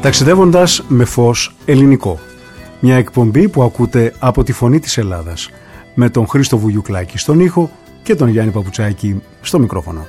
Ταξιδεύοντας με φως ελληνικό. Μια εκπομπή που ακούτε από τη Φωνή της Ελλάδας, με τον Χρήστο Βουγιουκλάκη στον ήχο και τον Γιάννη Παπουτσάκη στο μικρόφωνο.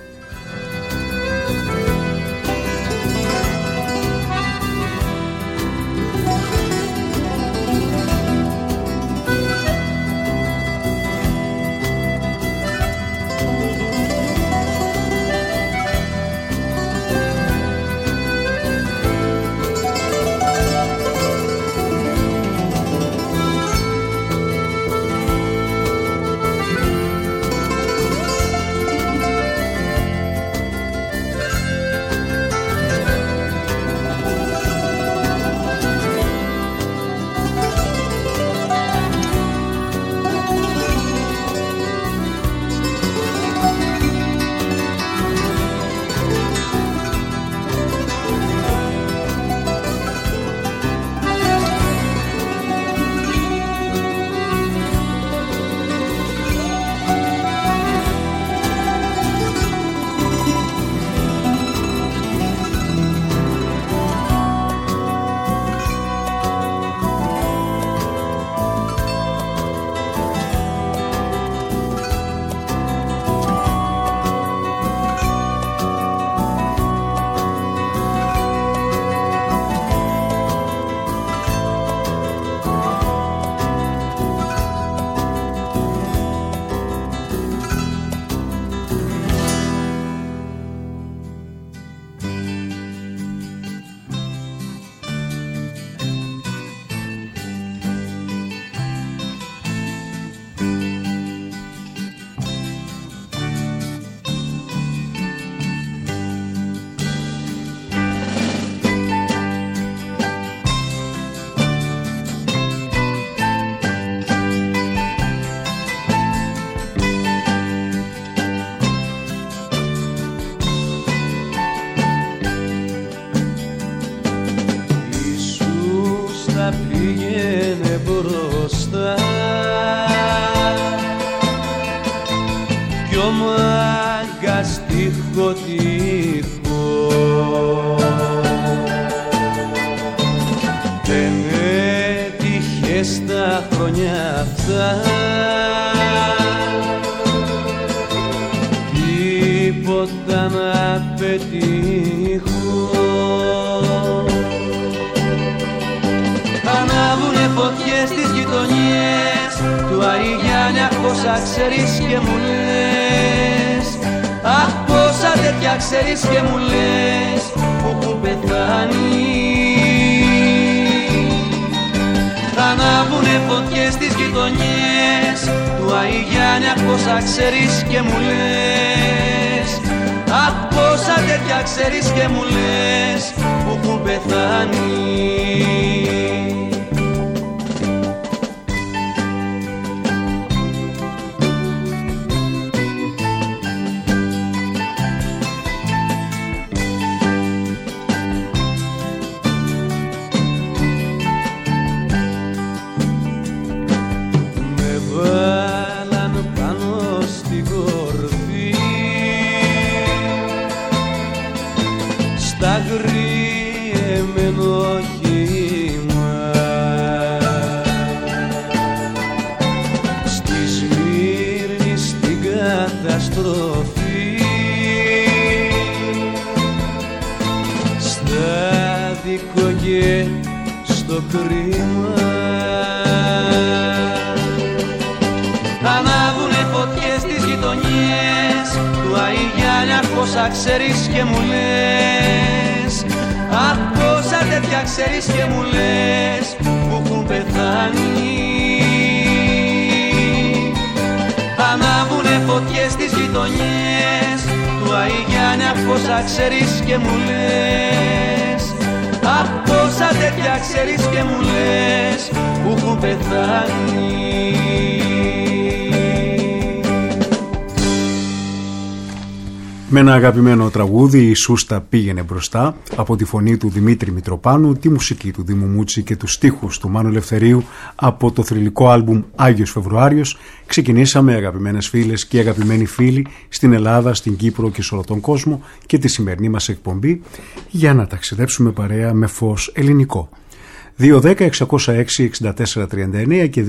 Με ένα αγαπημένο τραγούδι, η Σούστα πήγαινε μπροστά, από τη φωνή του Δημήτρη Μητροπάνου, τη μουσική του Δήμου Μούτσι και τους στίχους του Μάνου Ελευθερίου από το θρυλικό άλμπουμ Άγιος Φεβρουάριος, ξεκινήσαμε, αγαπημένες φίλες και αγαπημένοι φίλοι, στην Ελλάδα, στην Κύπρο και σε όλο τον κόσμο και τη σημερινή μας εκπομπή για να ταξιδέψουμε παρέα με φως ελληνικό. 210-606-6439 και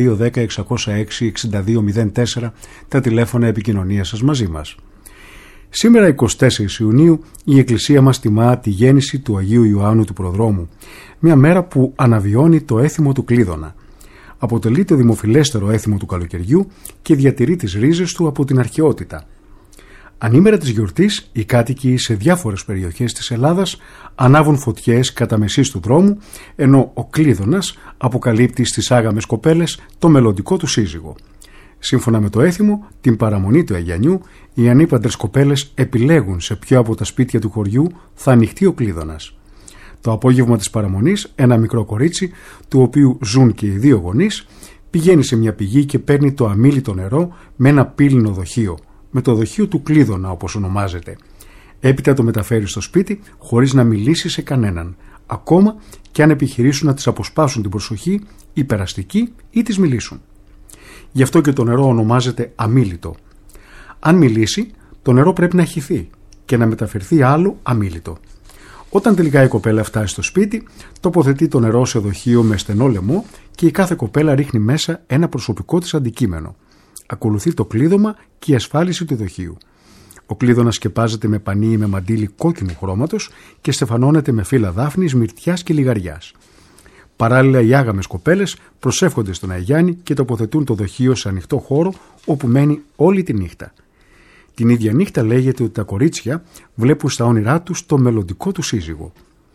210-606-6204 τα τηλέφωνα επικοινωνίας σας μαζί μας. Σήμερα 24 Ιουνίου η Εκκλησία μας τιμά τη γέννηση του Αγίου Ιωάννου του Προδρόμου, μια μέρα που αναβιώνει το έθιμο του Κλείδωνα. Αποτελεί το δημοφιλέστερο έθιμο του καλοκαιριού και διατηρεί τις ρίζες του από την αρχαιότητα. Ανήμερα της γιορτής, οι κάτοικοι σε διάφορες περιοχές της Ελλάδας ανάβουν φωτιές κατά μεσής του δρόμου, ενώ ο Κλείδωνας αποκαλύπτει στις άγαμες κοπέλες το μελλοντικό του σύζυγο. Σύμφωνα με το έθιμο, την παραμονή του Αγιανιού, οι ανήπαντρες κοπέλες επιλέγουν σε ποιο από τα σπίτια του χωριού θα ανοιχτεί ο Κλείδωνας. Το απόγευμα της παραμονής, ένα μικρό κορίτσι, του οποίου ζουν και οι δύο γονείς, πηγαίνει σε μια πηγή και παίρνει το αμίλητο νερό με ένα πύληνο δοχείο, με το δοχείο του Κλείδωνα όπως ονομάζεται. Έπειτα το μεταφέρει στο σπίτι χωρίς να μιλήσει σε κανέναν, ακόμα και αν επιχειρήσουν να της αποσπάσουν την προσοχή, οι περαστικοί ή της μιλήσουν. Γι' αυτό και το νερό ονομάζεται αμίλητο. Αν μιλήσει, το νερό πρέπει να χυθεί και να μεταφερθεί άλλο αμίλητο. Όταν τελικά η κοπέλα φτάσει στο σπίτι, τοποθετεί το νερό σε δοχείο με στενό λαιμό και η κάθε κοπέλα ρίχνει μέσα ένα προσωπικό της αντικείμενο. Ακολουθεί το κλείδωμα και η ασφάλιση του δοχείου. Ο κλείδωνας σκεπάζεται με πανί ή με μαντίλι κόκκινου χρώματος και στεφανώνεται με φύλλα δάφνης, μυρτιάς και λιγαριάς. Παράλληλα, οι άγαμες κοπέλες προσεύχονται στον Αγιάννη και τοποθετούν το δοχείο σε ανοιχτό χώρο όπου μένει όλη τη νύχτα. Την ίδια νύχτα λέγεται ότι τα κορίτσια βλέπουν στα όνειρά τους το μελλοντικό του σύζυγο.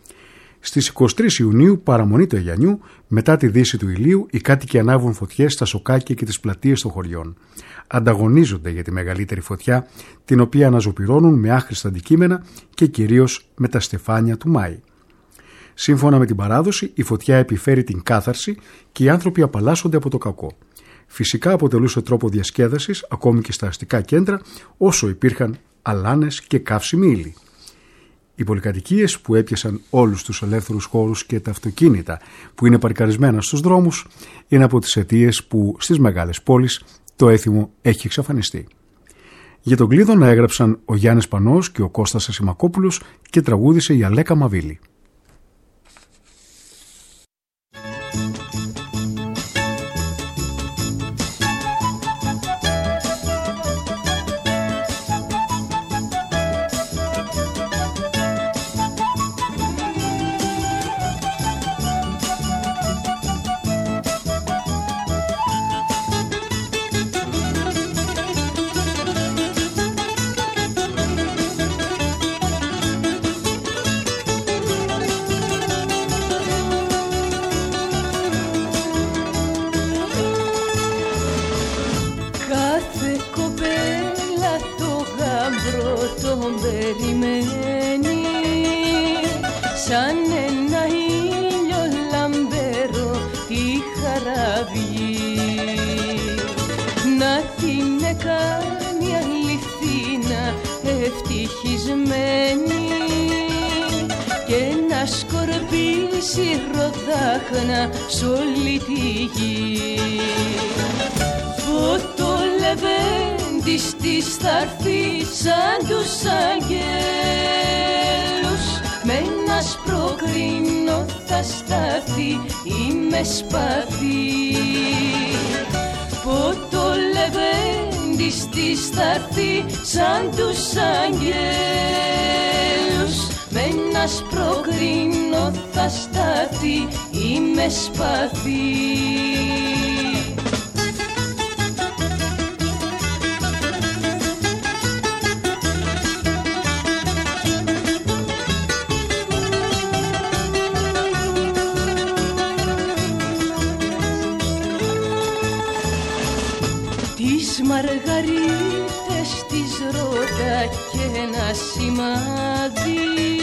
Στις 23 Ιουνίου, παραμονή του Αγιανιού, μετά τη δύση του ηλίου, οι κάτοικοι ανάβουν φωτιές στα σοκάκια και τις πλατείες των χωριών. Ανταγωνίζονται για τη μεγαλύτερη φωτιά, την οποία αναζωπυρώνουν με άχρηστα αντικείμενα και κυρίως με τα στεφάνια του Μάη. Σύμφωνα με την παράδοση, η φωτιά επιφέρει την κάθαρση και οι άνθρωποι απαλλάσσονται από το κακό. Φυσικά αποτελούσε τρόπο διασκέδασης ακόμη και στα αστικά κέντρα, όσο υπήρχαν αλάνες και καύσιμη ύλη. Οι πολυκατοικίες που έπιασαν όλους τους ελεύθερους χώρους και τα αυτοκίνητα που είναι παρκαρισμένα στους δρόμους είναι από τις αιτίες που στις μεγάλες πόλεις το έθιμο έχει εξαφανιστεί. Για τον Κλείδωνα έγραψαν ο Γιάννης Πανός και ο Κώστας Ασημακόπουλος και τραγούδισε η Αλέκα Μαβίλη. Σ' όλη τη γη φωτολεβέντης της θ'αρθεί σαν τους αγγέλους, με ένα σπροκρίνο θα σταθεί ή με σπαθί. Φωτολεβέντης της θ'αρθεί σαν τους αγγέλους, με ένα σπροκρίνο θα σταθεί ή με σπαθί. Τις μαργαρίτες της ρώτα και ένα σημάδι,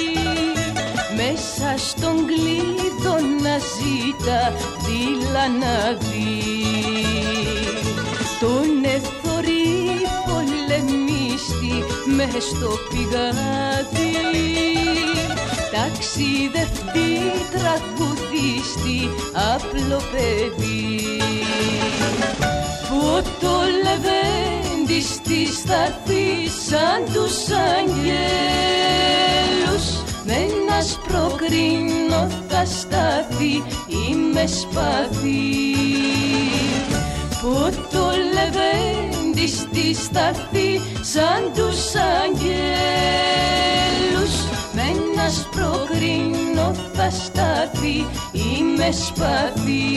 μέσα στον Κλείδωνα ζήτα δίλα να δει. Τον εθωρή πολεμίστη με μες στο πηγάδι, ταξιδευτή, τραγουδίστη, απλό παιδί, που το λεβέντι στη σταθή σαν τους αγγέλους, με ένα σπροκρίνο θα σταθεί ή με σπαθί, που το λεβέντι στη σταθή σαν τους αγγέλους, με ένα σπροκρίνο θα σταθεί ή με σπαθί.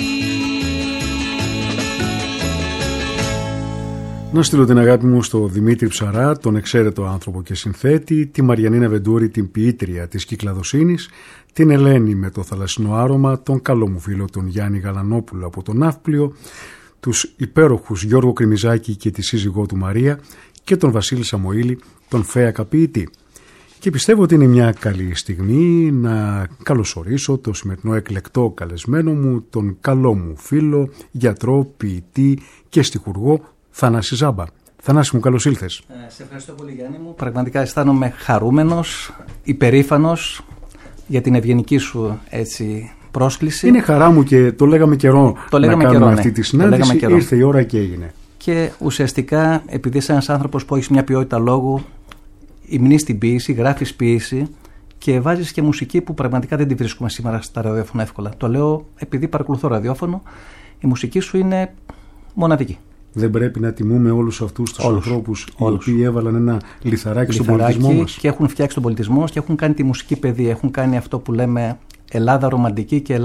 Να στείλω την αγάπη μου στο Δημήτρη Ψαρά, τον εξαίρετο άνθρωπο και συνθέτη, τη Μαριανίνα Βεντούρη, την ποιήτρια της Κυκλαδοσύνης, την Ελένη με το θαλασσινό άρωμα, τον καλό μου φίλο τον Γιάννη Γαλανόπουλο από τον Ναύπλιο, τους υπέροχους Γιώργο Κρημιζάκη και τη σύζυγό του Μαρία και τον Βασίλη Σαμοήλη, τον Φέακα ποιητή. Και πιστεύω ότι είναι μια καλή στιγμή να καλωσορίσω το σημερινό εκλεκτό καλεσμένο μου, τον καλό μου φίλο, γιατρό, ποιητή και στιχουργό, Θανάση Ζάμπα. Θανάση μου, καλώς ήλθες. Σε ευχαριστώ πολύ, Γιάννη μου. Πραγματικά αισθάνομαι χαρούμενος, υπερήφανος για την ευγενική σου έτσι πρόσκληση. Είναι χαρά μου και το λέγαμε καιρό να κάνουμε αυτή τη συνάντηση. Ήρθε η ώρα και έγινε. Και ουσιαστικά, επειδή είσαι ένας άνθρωπος που έχεις μια ποιότητα λόγου, υμνείς την ποίηση, γράφεις ποίηση και βάζεις και μουσική που πραγματικά δεν τη βρίσκουμε σήμερα στα ραδιόφωνα εύκολα. Το λέω επειδή παρακολουθώ ραδιόφωνο, η μουσική σου είναι μοναδική. Δεν πρέπει να τιμούμε όλους αυτούς τους ανθρώπους οι οποίοι έβαλαν ένα λιθαράκι στον πολιτισμό μας. Και έχουν φτιάξει τον πολιτισμό μας και έχουν κάνει τη μουσική παιδεία. Έχουν κάνει αυτό που λέμε Ελλάδα ρομαντική και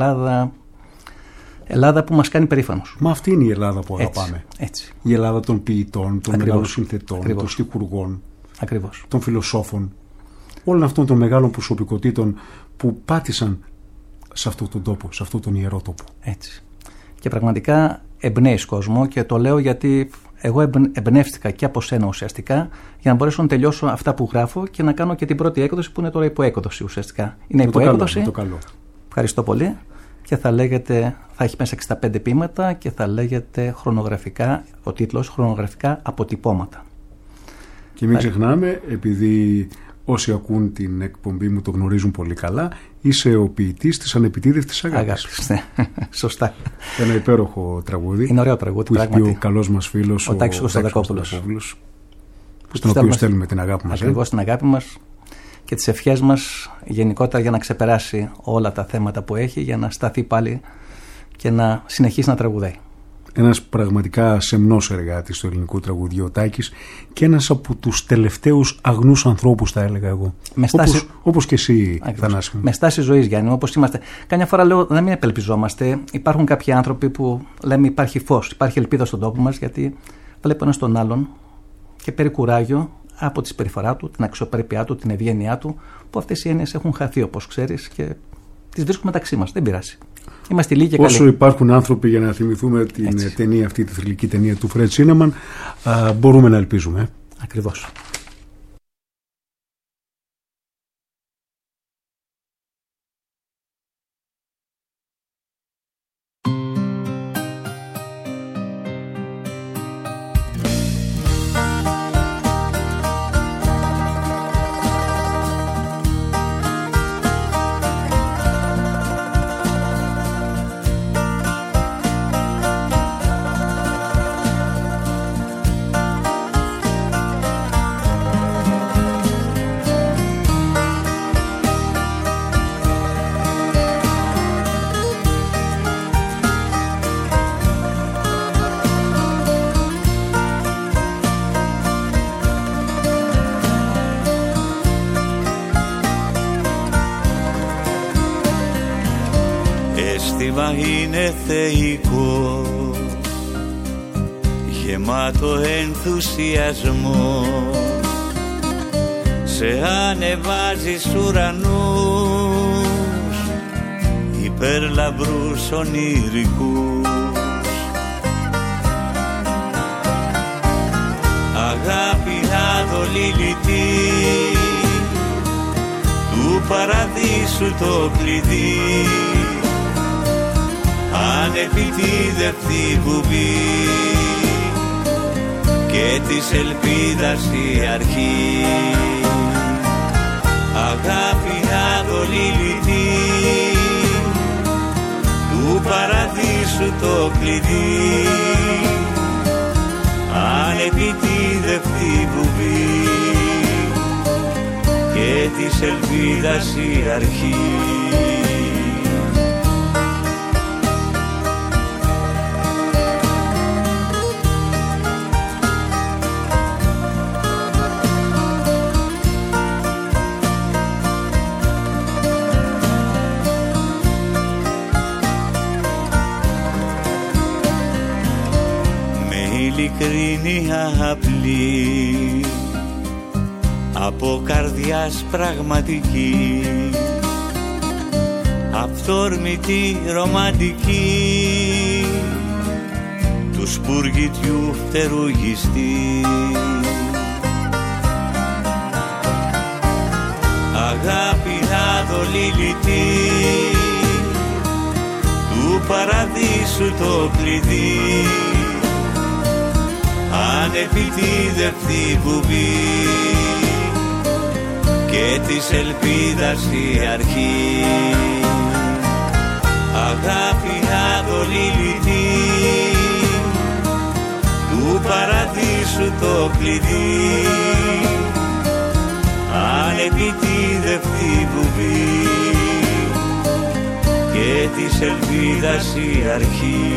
Ελλάδα που μας κάνει περήφανος. Μα αυτή είναι η Ελλάδα που αγαπάμε. Έτσι. Η Ελλάδα των ποιητών, των μεγάλων συνθετών, των στιχουργών, των φιλοσόφων, όλων αυτών των μεγάλων προσωπικότητων που πάτησαν σε αυτόν τον τόπο, σε αυτόν τον ιερό τόπο. Έτσι. Και πραγματικά εμπνέεις κόσμο και το λέω γιατί εγώ εμπνεύστηκα και από σένα ουσιαστικά για να μπορέσω να τελειώσω αυτά που γράφω και να κάνω και την πρώτη έκδοση που είναι τώρα υποέκδοση ουσιαστικά. Είναι υποέκδοση. Το καλό. Ευχαριστώ πολύ. Και θα έχει μέσα 65 ποίηματα και θα λέγεται χρονογραφικά, ο τίτλος χρονογραφικά αποτυπώματα. Και μην ξεχνάμε, επειδή όσοι ακούν την εκπομπή μου το γνωρίζουν πολύ καλά, είσαι ο ποιητής της ανεπιτίδευτης αγάπης. Ναι. Σωστά. Ένα υπέροχο τραγούδι. Είναι ωραίο τραγούδι. Που έχει πει ο καλός μας φίλος ο Τάκης Κωνσταντακόπουλος. Στον οποίο στέλνουμε την αγάπη μας. Ακριβώς την αγάπη μας και τις ευχές μας γενικότερα για να ξεπεράσει όλα τα θέματα που έχει, για να σταθεί πάλι και να συνεχίσει να τραγουδάει. Ένας πραγματικά σεμνός εργάτης του ελληνικού τραγουδιού ο Τάκης και ένας από τους τελευταίους αγνούς ανθρώπους, θα έλεγα εγώ. Όπως και εσύ, Θανάση. Με στάση ζωής, Γιάννη, όπως είμαστε. Καμιά φορά λέω να μην απελπιζόμαστε. Υπάρχουν κάποιοι άνθρωποι που λέμε υπάρχει φως, υπάρχει ελπίδα στον τόπο μας, γιατί βλέπω ένας τον άλλον και παίρνει κουράγιο από τη συμπεριφορά του, την αξιοπρέπειά του, την ευγένειά του, που αυτές οι έννοιες έχουν χαθεί, όπως ξέρεις, και τις βρίσκουμε μεταξύ μας. Δεν πειράζει. Είμαστε λίγοι και καλοί. Όσο υπάρχουν άνθρωποι για να θυμηθούμε την ταινία αυτή, τη θρυλική ταινία του Φρεντ Σίνεμαν, μπορούμε να ελπίζουμε. Ακριβώς. Είναι θεϊκό, γεμάτο ενθουσιασμό, σε ανεβάζει στου ουρανούς υπερλαμπρούς ονειρικούς. Αγάπη αδολήλητη, του παραδείσου το κλειδί, ανεπιτίδευτη βουβή και και της ελπίδας η αρχή. Αγάπη αδολήλητη, του παραδείσου το κλειδί, ανεπιτίδευτη βουβή και της ελπίδας η αρχή. Ειλικρίνη απλή, από καρδιάς πραγματική, αυθόρμητη ρομαντική, του σπουργητιού φτερουγιστή. Αγάπη αδολήλητη, του παραδείσου το κλειδί, ανεπιτίδευτη βουβή και της ελπίδας η αρχή. Αγάπη αδολήλητη, του παραδείσου το κλειδί, ανεπιτίδευτη βουβή και της ελπίδας η αρχή.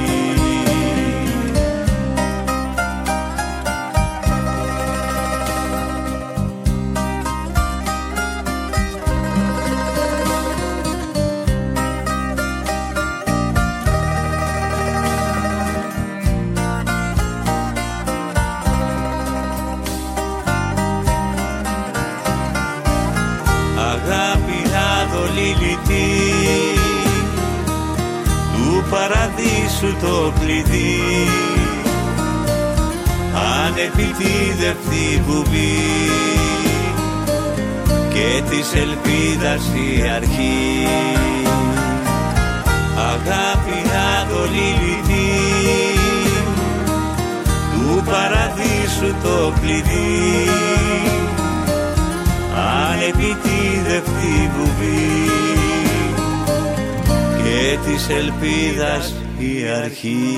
Του παραδείσου το κλειδί, ανεπιτίδευτη βουβή και της ελπίδας η αρχή. Αγάπη αδολήλητη, του παραδείσου το κλειδί, ανεπιτίδευτη βουβή και της ελπίδας η αρχή.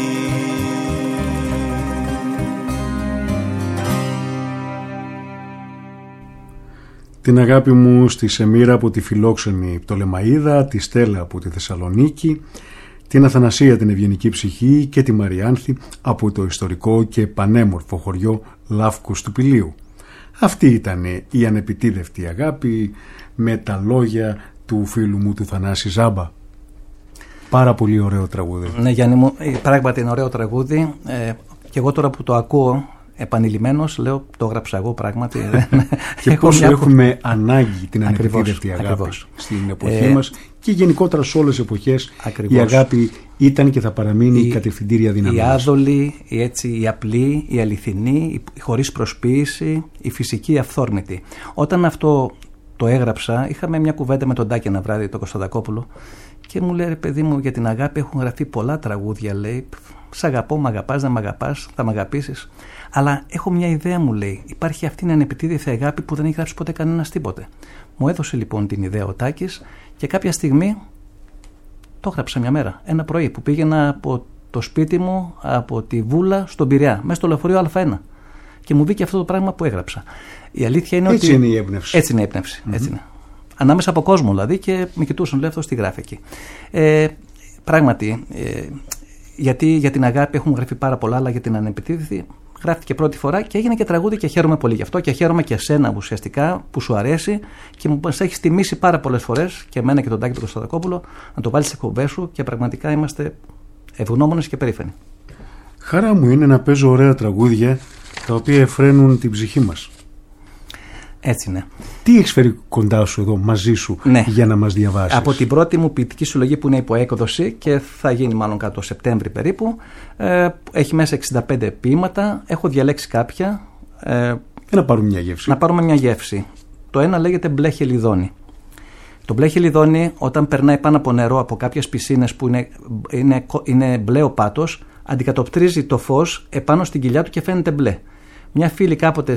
Την αγάπη μου στη Σεμίρα από τη φιλόξενη Πτολεμαΐδα, τη Στέλλα από τη Θεσσαλονίκη, την Αθανασία την Ευγενική Ψυχή και τη Μαριάνθη από το ιστορικό και πανέμορφο χωριό Λάφκους του Πηλίου. Αυτή ήταν η ανεπιτίδευτη αγάπη με τα λόγια του φίλου μου του Θανάση Ζάμπα. Πάρα πολύ ωραίο τραγούδι. Ναι, Γιάννη μου, πράγματι είναι ωραίο τραγούδι. Και εγώ τώρα που το ακούω επανειλημμένος, λέω το έγραψα εγώ πράγματι. Και πόσο έχουμε ανάγκη την ανεπιτίδευτη αγάπη στην εποχή μας και γενικότερα σε όλες τις εποχές. Η αγάπη ήταν και θα παραμείνει η κατευθυντήρια δύναμη. Η άδολη, η απλή, η αληθινή, η χωρίς προσποίηση, η φυσική, η αυθόρμητη. Όταν αυτό το έγραψα, είχαμε μια κουβέντα με τον Τάκη ένα βράδυ, τον Κωνσταντακόπουλο, και μου λέει, ρε παιδί μου, για την αγάπη έχουν γραφτεί πολλά τραγούδια, λέει. Σ' αγαπώ, μ' αγαπάς, δεν μ' αγαπάς, θα μ' αγαπήσεις. Αλλά έχω μια ιδέα, μου λέει. Υπάρχει αυτή η ανεπιτίδευτη αγάπη που δεν έχει γράψει ποτέ κανένας τίποτε. Μου έδωσε λοιπόν την ιδέα ο Τάκης και κάποια στιγμή το έγραψα μια μέρα. Ένα πρωί που πήγαινα από το σπίτι μου, από τη Βούλα στον Πειραιά, μέσα στο λεωφορείο Α1. Και μου βγήκε αυτό το πράγμα που έγραψα. Η αλήθεια είναι έτσι ότι. Είναι η έμπνευση. Έτσι είναι η έμπνευση. Mm-hmm. Έτσι είναι. Ανάμεσα από κόσμο δηλαδή και με κοιτούσαν, λέει, αυτό τι γράφει εκεί. Πράγματι, γιατί για την αγάπη έχουν γραφεί πάρα πολλά, αλλά για την ανεπιτίδευτη γράφτηκε πρώτη φορά και έγινε και τραγούδι και χαίρομαι πολύ γι' αυτό και χαίρομαι και εσένα ουσιαστικά που σου αρέσει και μου έχει τιμήσει πάρα πολλές φορές και εμένα και τον Τάκη τον Κωνσταντακόπουλο να το βάλεις σε εκπομπές σου και πραγματικά είμαστε ευγνώμονες και περήφανοι. Χαρά μου είναι να παίζω ωραία τραγούδια τα οποία εφραίνουν την ψυχή μας. Έτσι είναι. Τι έχεις φέρει κοντά σου εδώ μαζί σου, ναι, για να μας διαβάσεις? Από την πρώτη μου ποιητική συλλογή που είναι υπό έκδοση και θα γίνει μάλλον κάτω το Σεπτέμβρη περίπου, έχει μέσα 65 ποίηματα, έχω διαλέξει κάποια. Να πάρουμε μια γεύση. Να πάρουμε μια γεύση. Το ένα λέγεται μπλε χελιδόνι. Το μπλε χελιδόνι, όταν περνάει πάνω από νερό από κάποιες πισίνες που είναι μπλε ο πάτος, αντικατοπτρίζει το φως επάνω στην κοιλιά του και φαίνεται μπλε. Μια φίλη κάποτε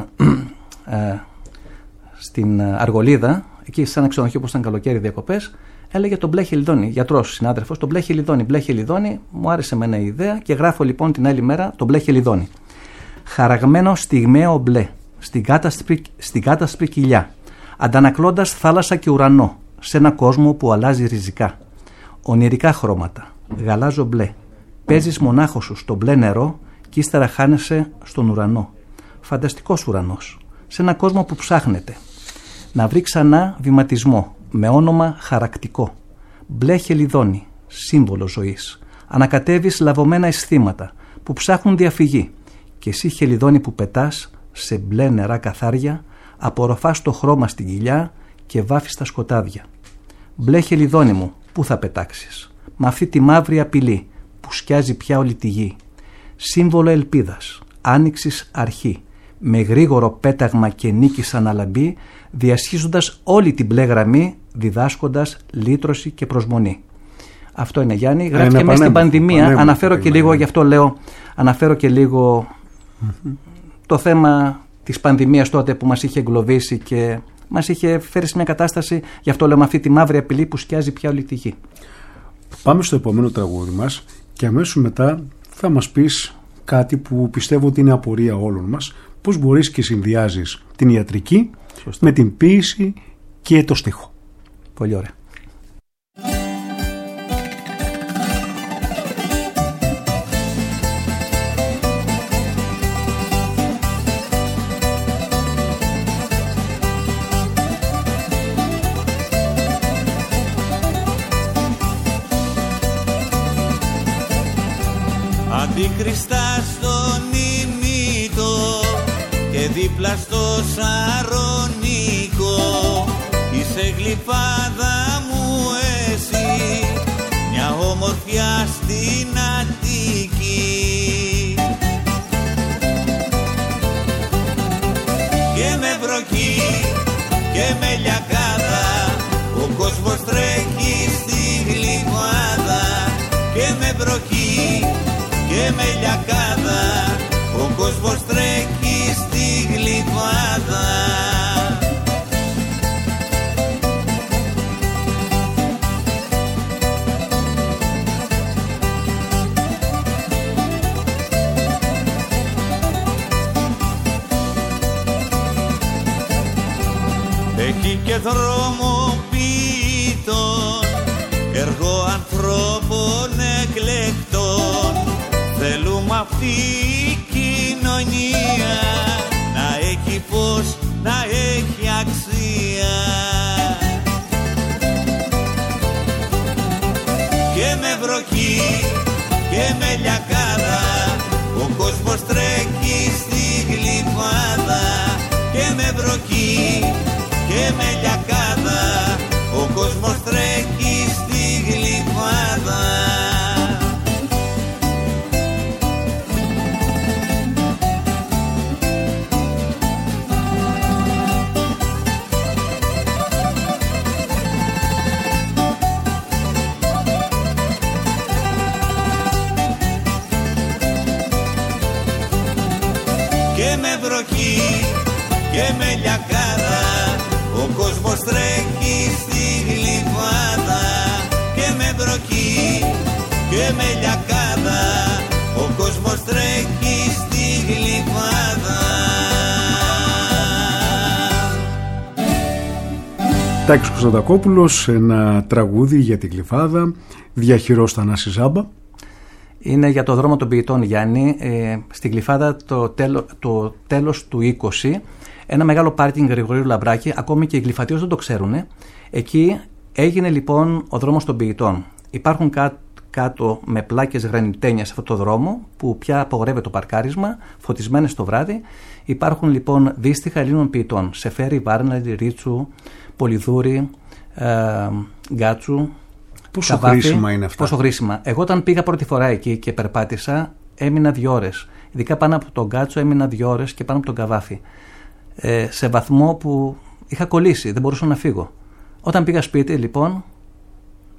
στην Αργολίδα, εκεί σε ένα ξενοδοχείο που ήταν καλοκαίρι διακοπές, έλεγε τον μπλε χελιδόνι. Γιατρός, συνάδελφος, τον μπλε χελιδόνι. Μπλε χελιδόνι, μου άρεσε με ένα ιδέα και γράφω την άλλη μέρα τον μπλε χελιδόνι. Χαραγμένο στιγμαίο μπλε, στην κάτασπρη κοιλιά, αντανακλώντας θάλασσα και ουρανό, σε ένα κόσμο που αλλάζει ριζικά. Ονειρικά χρώματα, γαλάζο μπλε. Παίζεις μονάχος σου στο μπλε νερό και ύστερα χάνεσαι στον ουρανό. Φανταστικός ουρανός, σε ένα κόσμο που ψάχνεται να βρει ξανά βηματισμό, με όνομα χαρακτικό. Μπλε χελιδόνι, σύμβολο ζωής. Ανακατεύεις λαβωμένα αισθήματα που ψάχνουν διαφυγή. Και εσύ χελιδόνι που πετάς σε μπλε νερά καθάρια, απορροφάς το χρώμα στην κοιλιά και βάφεις τα σκοτάδια. Μπλε χελιδόνι μου, πού θα πετάξεις? Με αυτή τη μαύρη απειλή που σκιάζει πια όλη τη γη. Σύμβολο ελπίδας, άνοιξης αρχή, με γρήγορο πέταγμα και νίκης αναλαμπή, διασχίζοντας όλη την μπλε γραμμή, διδάσκοντας λύτρωση και προσμονή. Αυτό είναι, Γιάννη. Γράφει μέσα στην πανδημία. Αναφέρω και λίγο, γι' αυτό λέω, το θέμα της πανδημίας τότε που μας είχε εγκλωβίσει και μας είχε φέρει σε μια κατάσταση, γι' αυτό λέω, με αυτή τη μαύρη απειλή που σκιάζει πια όλη τη γη. Πάμε στο επόμενο τραγούδι μας και αμέσως μετά θα μας πεις κάτι που πιστεύω ότι είναι απορία όλων μας. Πώς μπορείς και συνδυάζεις την ιατρική με την ποίηση και το στίχο. Πολύ ωραία. Αντίκριστα στον ημίτο και δίπλα στο Σαρονίκο, είσαι γλυφάδα μου εσύ, μια όμορφια στην Αττική. Και με βροχή και με λιακάδα ο κόσμος τρέχει στη γλυφάδα. Και με βροχή και με λιακάδα ο κόσμος τρέχει στη γλυφάδα. Έχει και δρόμο πίτων, έργο ανθρώπων εκλεκτών. Θέλουμε αυτή η κοινωνία να έχει φως, να έχει αξία. Και με βροχή και με λιακάδα ο κόσμος τρέχει στη γλυφάδα. Και με βροχή και με λιακάδα ο κόσμος τρέχει στη γλυφάδα. Και με βροχή και με λιακάδα ο κόσμος τρέχει στη γλυφάδα. Και με βροχή και με λιακάδα ο κόσμος τρέχει στη γλυφάδα. Τάκης Κωνσταντακόπουλος, ένα τραγούδι για την Γλυφάδα, διαχειρός Θανάση Ζάμπα. Είναι για το δρόμο των ποιητών, Γιάννη, στην Γλυφάδα το τέλος του 20, ένα μεγάλο πάρκινγκ Γρηγορίου Λαμπράκη, ακόμη και οι γλυφατίους δεν το ξέρουν. Εκεί έγινε λοιπόν ο δρόμος των ποιητών. Υπάρχουν κάτω με πλάκες γρανιτένια σε αυτό το δρόμο, που πια απαγορεύεται το παρκάρισμα, φωτισμένες το βράδυ. Υπάρχουν λοιπόν δύστιχα Ελλήνων ποιητών, Σεφέρη, Βάρναλη, Ρίτσου, Πολυδούρη, Γκάτσου. Πόσο χρήσιμα είναι αυτά? Πόσο χρήσιμα. Εγώ όταν πήγα πρώτη φορά εκεί και περπάτησα, έμεινα 2 ώρες. Ειδικά πάνω από τον Γκάτσο έμεινα 2 ώρες και πάνω από τον Καβάφη. Σε βαθμό που είχα κολλήσει, δεν μπορούσα να φύγω. Όταν πήγα σπίτι, λοιπόν,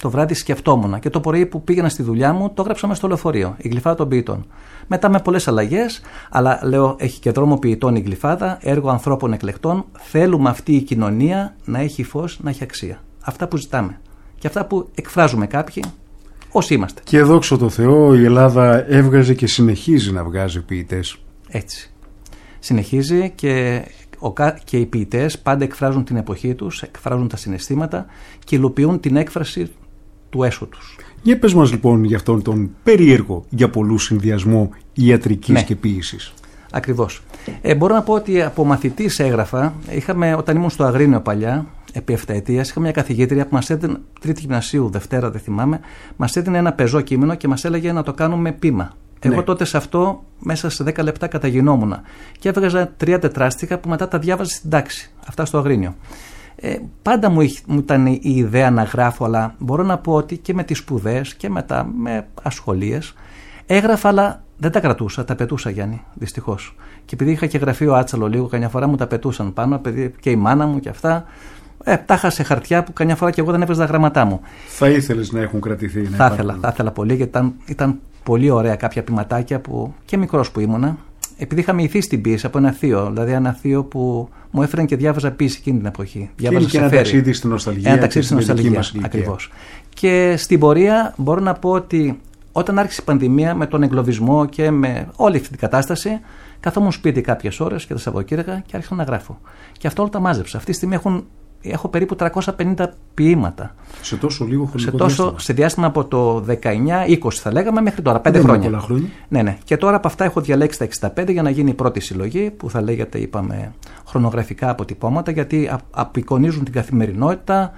Το βράδυ σκεφτόμουν και το πρωί που πήγαινα στη δουλειά μου το έγραψα μες στο λεωφορείο, η Γλυφάδα των ποιητών. Μετά με πολλές αλλαγές, αλλά λέω έχει και δρόμο ποιητών η Γλυφάδα, έργο ανθρώπων εκλεκτών. Θέλουμε αυτή η κοινωνία να έχει φως, να έχει αξία. Αυτά που ζητάμε και αυτά που εκφράζουμε κάποιοι όσοι είμαστε. Και δόξα τω Θεώ η Ελλάδα έβγαζε και συνεχίζει να βγάζει ποιητές. Έτσι. Συνεχίζει και οι ποιητές πάντα εκφράζουν την εποχή τους, εκφράζουν τα συναισθήματα και υλοποιούν την έκφραση του έσω τους. Για πες μας λοιπόν για αυτόν τον περίεργο για πολλούς συνδυασμό ιατρικής και ποίησης. Ακριβώς. Μπορώ να πω ότι από μαθητής έγραφα, όταν ήμουν στο Αγρίνιο παλιά, επί 7 ετίας, είχα μια καθηγήτρια που μας έδινε, τρίτη γυμνασίου, Δευτέρα δεν θυμάμαι, μας έδινε ένα πεζό κείμενο και μας έλεγε να το κάνουμε ποίημα. Εγώ τότε σε αυτό μέσα σε 10 λεπτά καταγινόμουν και έβγαζα 3 τετράστιχα που μετά τα διάβαζα στην τάξη, αυτά στο Αγρίνιο. Πάντα μου ήταν η ιδέα να γράφω, αλλά μπορώ να πω ότι και με τις σπουδές και μετά με ασχολίες έγραφα, αλλά δεν τα κρατούσα, τα πετούσα, Γιάννη, δυστυχώς. Και επειδή είχα και γραφείο άτσαλο λίγο, καμιά φορά μου τα πετούσαν πάνω, επειδή και η μάνα μου και αυτά. Τα είχα σε χαρτιά που καμιά φορά και εγώ δεν έβαζα τα γραμματά μου. Θα ήθελες να έχουν κρατηθεί? Θα ήθελα πολύ, γιατί ήταν πολύ ωραία κάποια ποιηματάκια που και μικρός που ήμουνα. Επειδή είχα μυηθεί στην ποίηση από ένα θείο, δηλαδή ένα θείο που μου έφεραν και διάβαζα ποίηση εκείνη την εποχή. Διάβαζα και ένα ταξίδι στην νοσταλγία. Ένα ταξίδι στην νοσταλγία, ακριβώς. Και στην πορεία μπορώ να πω ότι όταν άρχισε η πανδημία με τον εγκλωβισμό και με όλη αυτή την κατάσταση, καθόμουν σπίτι κάποιες ώρες και τα Σαββατοκύριακα και άρχισα να γράφω. Και αυτό όλα τα μάζεψα. Αυτή τη στιγμή έχω περίπου 350 ποίηματα. Σε τόσο λίγο χρονικό διάστημα? Σε διάστημα από το 19-20 θα λέγαμε μέχρι τώρα, 5 χρόνια. Πολλά χρόνια. Ναι. Και τώρα από αυτά έχω διαλέξει τα 65 για να γίνει η πρώτη συλλογή που θα λέγεται, είπαμε, χρονογραφικά αποτυπώματα, γιατί απεικονίζουν την καθημερινότητα,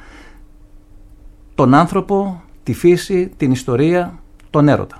τον άνθρωπο, τη φύση, την ιστορία, τον έρωτα.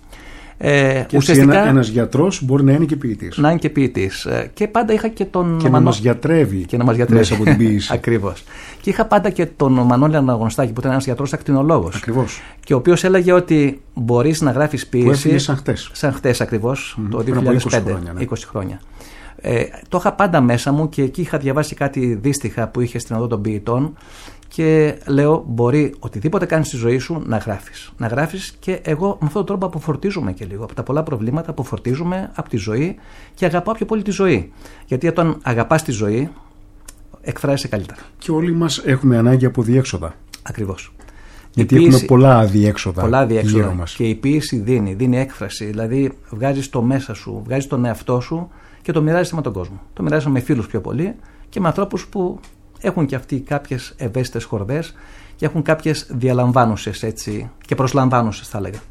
Και ουσιαστικά ένας γιατρός μπορεί να είναι και ποιητής. Να είναι και ποιητής. Και πάντα είχα και τον. Και να μας γιατρεύει. Μέσα από την ποιήση. Ακριβώς. Και είχα πάντα και τον Μανώλη Αναγνωστάκη που ήταν ένας γιατρός ακτινολόγος. Ακριβώς. Και ο οποίος έλεγε ότι μπορείς να γράφεις ποιήση. Που έφυγε σαν χτες. Σαν χτες ακριβώς, το 2005. 20 χρόνια. Το είχα πάντα μέσα μου και εκεί είχα διαβάσει κάτι δύστιχα που είχε στην Οδό των Ποιητών. Και λέω, μπορεί οτιδήποτε κάνεις στη ζωή σου να γράφεις. Να γράφεις, και εγώ με αυτόν τον τρόπο αποφορτίζομαι και λίγο από τα πολλά προβλήματα, αποφορτίζομαι από τη ζωή και αγαπάω πιο πολύ τη ζωή. Γιατί όταν αγαπάς τη ζωή, εκφράζεσαι καλύτερα. Και όλοι μας έχουμε ανάγκη από διέξοδα. Ακριβώς. Γιατί έχουμε πολλά αδιέξοδα γύρω μας. Και η ποίηση δίνει έκφραση. Δηλαδή, βγάζεις το μέσα σου, βγάζεις τον εαυτό σου και το μοιράζεσαι με τον κόσμο. Το μοιράζεσαι με φίλους πιο πολύ και με ανθρώπους που έχουν και αυτοί κάποιες ευαίσθητες χορδές και έχουν κάποιες διαλαμβάνουσες, έτσι, και προσλαμβάνουσες, θα έλεγα.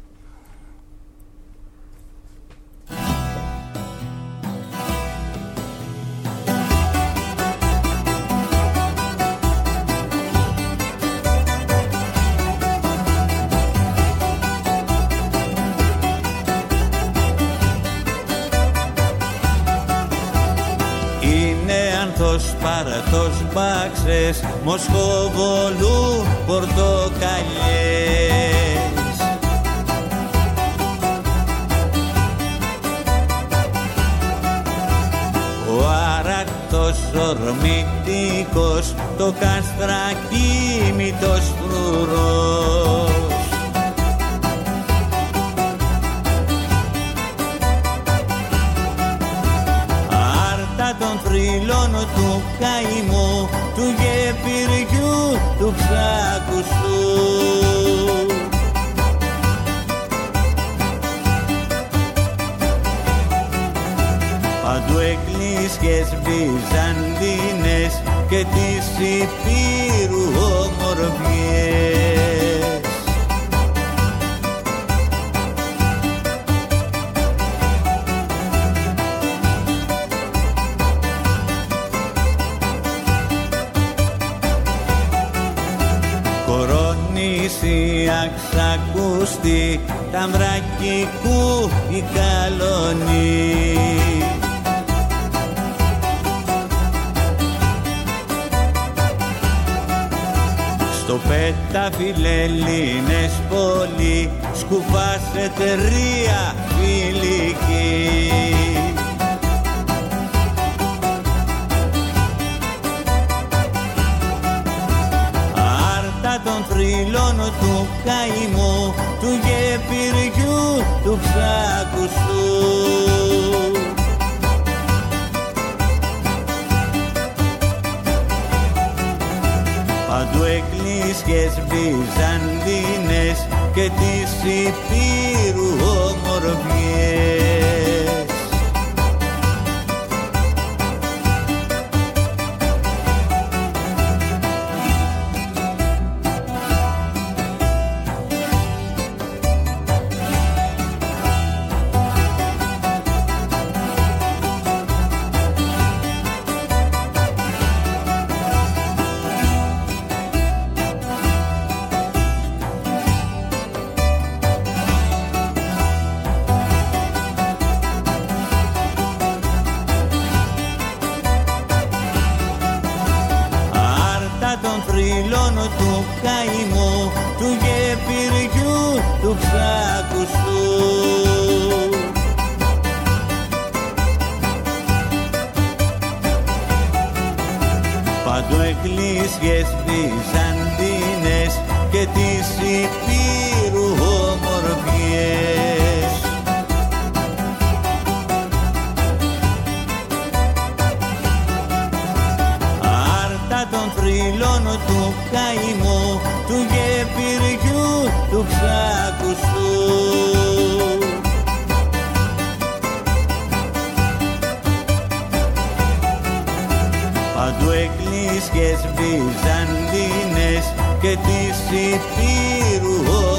Παρατός μπάξες, μοσχοβολού, πορτοκαλιές. Ο άρακτος ορμητικός, το καστράκι μυτος φρουρός. Των θρυλών του καημού, του γεφυριού, του ξάκουσου. Παντού εκκλήσιες βυζαντίνες και της Υπήρου ομορφιές. Αξακούστη ταμρακικού η καλονή. Στο πέταφιλελίνες πόλη σκουφάσε τερία φιλική. Άρτα των θρυλών του εκκλησίες βυζαντίνες και της Υπήρου ομορφιές. Του καημού, του γεφυριού, του ξακουστού. Παντού εκκλησίες βυζαντίνες και της Υπήρου ομορφιές. Άρτα των θρύλων του καημού, του γεφυριού, του ξακουστού. Παντού εκκλησίες βυζαντίνες και της Υπήρου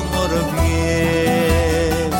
ομορφιές.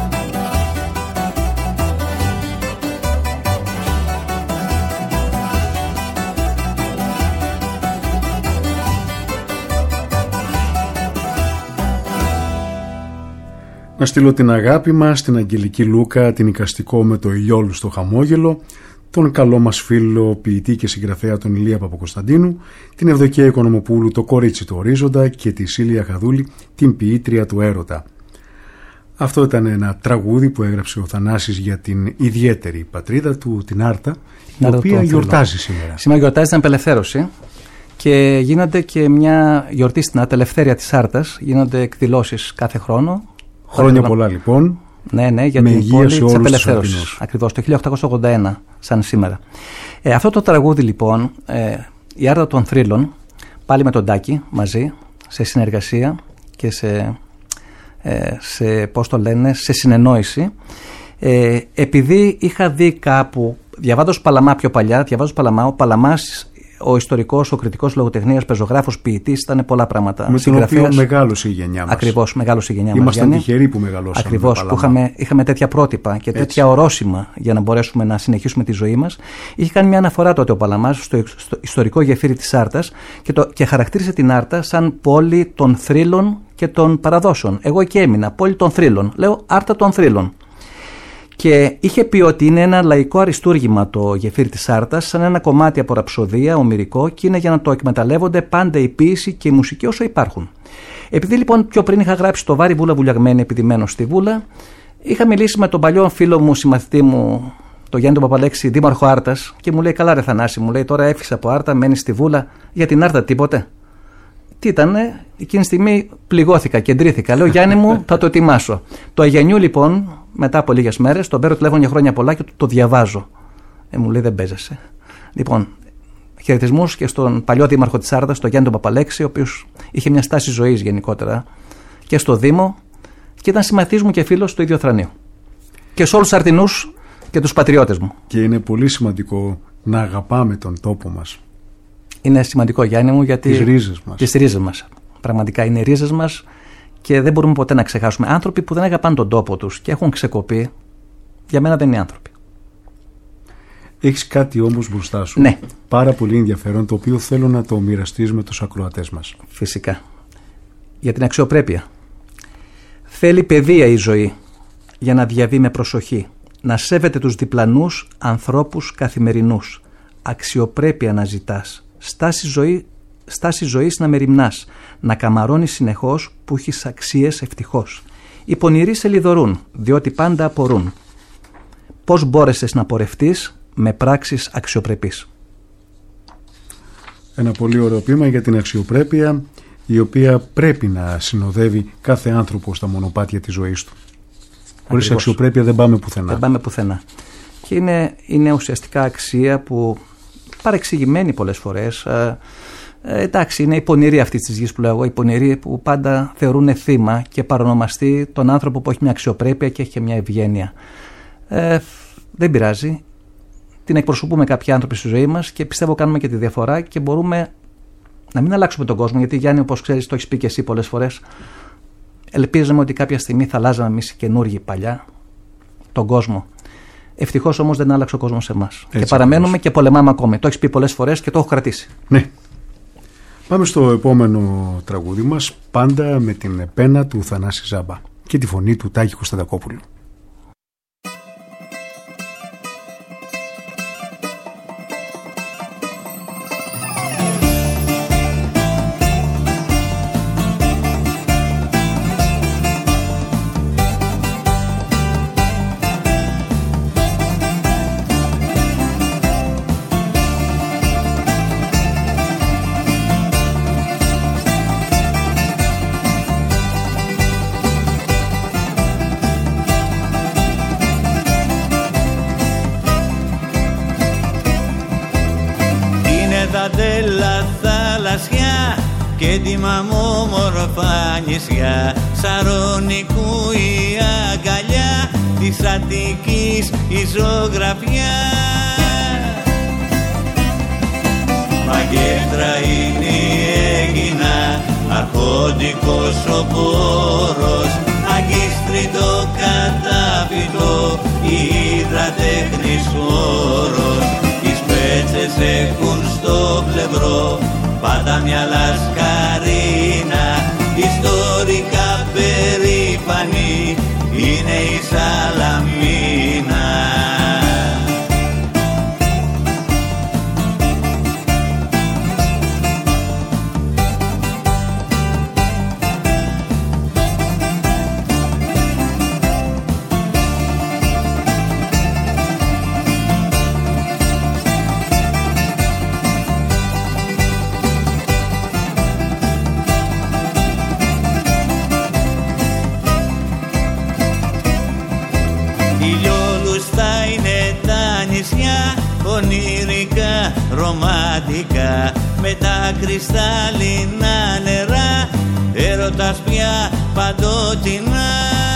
Να στείλω την αγάπη μας στην Αγγελική Λούκα, την οικαστικό με το ηλιόλου στο χαμόγελο, τον καλό μας φίλο ποιητή και συγγραφέα τον Ηλία Παπακοσταντίνου, την Ευδοκία Οικονομοπούλου, το κορίτσι του Ορίζοντα και τη Σίλια Χαδούλη, την ποιήτρια του Έρωτα. Αυτό ήταν ένα τραγούδι που έγραψε ο Θανάσης για την ιδιαίτερη πατρίδα του, την Άρτα, η οποία γιορτάζει σήμερα. Σήμερα γιορτάζει την απελευθέρωση και γίνεται και μια γιορτή στην Άρτα, ελευθέρια της Άρτας. Γίνονται εκδηλώσεις κάθε χρόνο. Χρόνια πολλά λοιπόν. Ναι, για με την πόλη της απελευθέρωσης. Ακριβώς, το 1881, σαν σήμερα. Αυτό το τραγούδι λοιπόν, η Άρτα των Θρύλων, πάλι με τον Τάκη μαζί, σε συνεργασία και πώς το λένε, σε συνεννόηση, επειδή είχα δει κάπου, διαβάζοντας Παλαμά πιο παλιά, ο Παλαμάς, ο ιστορικός, ο κριτικός λογοτεχνίας, πεζογράφος, ποιητής, ήταν πολλά πράγματα. Με τον οποίο μεγάλωσε η γενιά μας. Ακριβώς, μεγάλωσε η γενιά μας. Ήμασταν τυχεροί που μεγαλώσαμε. Ακριβώς, που είχαμε τέτοια πρότυπα και τέτοια ορόσημα για να μπορέσουμε να συνεχίσουμε τη ζωή μας. Είχε κάνει μια αναφορά τότε ο Παλαμάς στο ιστορικό γεφύρι της Άρτας και χαρακτήρισε την Άρτα σαν πόλη των θρύλων και των παραδόσεων. Εγώ εκεί έμεινα, πόλη των θρύλων. Λέω Άρτα των θρύλων. Και είχε πει ότι είναι ένα λαϊκό αριστούργημα το γεφύρι της Άρτας, σαν ένα κομμάτι από ραψοδία, ομηρικό, και είναι για να το εκμεταλλεύονται πάντα η ποίηση και η μουσική όσο υπάρχουν. Επειδή λοιπόν πιο πριν είχα γράψει το Βάρη Βούλα Βουλιαγμένη, επειδή μένω στη Βούλα, είχα μιλήσει με τον παλιό φίλο μου, συμμαθητή μου, τον Γιάννη τον Παπαλέξη, δήμαρχο Άρτας, και μου λέει: καλά, ρε Θανάση, μου λέει, τώρα έφυγες από Άρτα, μένεις στη Βούλα, για την Άρτα τίποτε. Τι ήτανε, εκείνη τη στιγμή πληγώθηκα, κεντρήθηκα. Λέω: Γιάννη μου, θα το ετοιμάσω. Το Αγιανιού λοιπόν, μετά από λίγες μέρες, τον παίρνω τηλέφωνο για χρόνια πολλά και το διαβάζω. Μου λέει: δεν παίζεσαι. Λοιπόν, χαιρετισμούς και στον παλιό δήμαρχο της Άρτας, τον Γιάννη τον Παπαλέξη, ο οποίος είχε μια στάση ζωής γενικότερα και στο Δήμο και ήταν συμμαθητής μου και φίλος στο ίδιο θρανείο. Και σε όλους τους Αρτινούς και τους πατριώτες μου. Και είναι πολύ σημαντικό να αγαπάμε τον τόπο μας. Είναι σημαντικό, Γιάννη μου, γιατί τις ρίζες μας. Πραγματικά είναι οι ρίζες μας και δεν μπορούμε ποτέ να ξεχάσουμε. Άνθρωποι που δεν αγαπάνε τον τόπο τους και έχουν ξεκοπεί, για μένα δεν είναι άνθρωποι. Έχεις κάτι όμως μπροστά σου. Ναι. Πάρα πολύ ενδιαφέρον, το οποίο θέλω να το μοιραστείς με τους ακροατές μας. Φυσικά. Για την αξιοπρέπεια. Θέλει παιδεία η ζωή για να διαβεί με προσοχή. Να σέβεται τους διπλανούς ανθρώπους καθημερινούς. Αξιοπρέπεια να ζητάς. Στάση ζωής να μεριμνάς, να καμαρώνεις συνεχώς που έχεις αξίες ευτυχώς. Οι πονηροί σε λιδωρούν, διότι πάντα απορούν. Πώς μπόρεσες να πορευτείς με πράξεις αξιοπρεπείς. Ένα πολύ ωραίο ποίημα για την αξιοπρέπεια, η οποία πρέπει να συνοδεύει κάθε άνθρωπο στα μονοπάτια της ζωής του. Χωρίς αξιοπρέπεια δεν πάμε πουθενά. Δεν πάμε πουθενά. Και είναι ουσιαστικά αξία που παρεξηγημένη πολλές φορές, Εντάξει, είναι οι πονηροί αυτή τη γη που λέω εγώ, οι πονηροί που πάντα θεωρούν θύμα και παρονομαστεί τον άνθρωπο που έχει μια αξιοπρέπεια και έχει και μια ευγένεια. Δεν πειράζει. Την εκπροσωπούμε κάποιοι άνθρωποι στη ζωή μας και πιστεύω κάνουμε και τη διαφορά και μπορούμε να μην αλλάξουμε τον κόσμο. Γιατί Γιάννη, όπως ξέρεις, το έχεις πει και εσύ πολλές φορές, ελπίζαμε ότι κάποια στιγμή θα αλλάζαμε εμείς οι καινούργοι παλιά τον κόσμο. Ευτυχώς όμως δεν άλλαξε ο κόσμος σε εμάς. Και παραμένουμε και πολεμάμε ακόμη. Το έχεις πει πολλές φορές και το έχω κρατήσει. Ναι. Πάμε στο επόμενο τραγούδι μας, πάντα με την πένα του Θανάση Ζάμπα και τη φωνή του Τάκη Κωνσταντακόπουλου. Και τη μαμόμορφα νησιά Σαρονικού η αγκαλιά της Αττικής η ζωγραφιά. Μαγεύτρα είναι η Αίγινα, αρχόντικος ο πόρος, αγκίστριτο κατάπιτο η Ύδρα τέχνης όρος. Οι σπέτσες έχουν στο πλευρό πάντα μια λασκαρίνα, ιστορικά περήφανη είναι η Σαλαμίνα. Ονειρικά, ρομαντικά, με τα κρυστάλλινα νερά, έρωτας πια παντοτινά.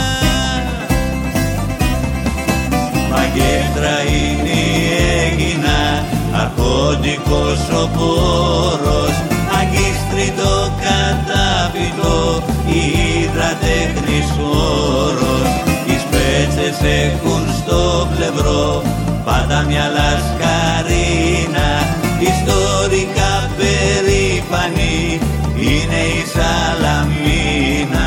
Μαγεύτρα είναι η Αίγινα, αρχόντικος ο πόρος, αγκίστριτο κατάπιτο η Ύδρα τέχνης όρος. Οι σπέτσες έχουν στο πλευρό πάντα μια λασκαρίνα, ιστορικά περήφανη είναι η Σαλαμίνα.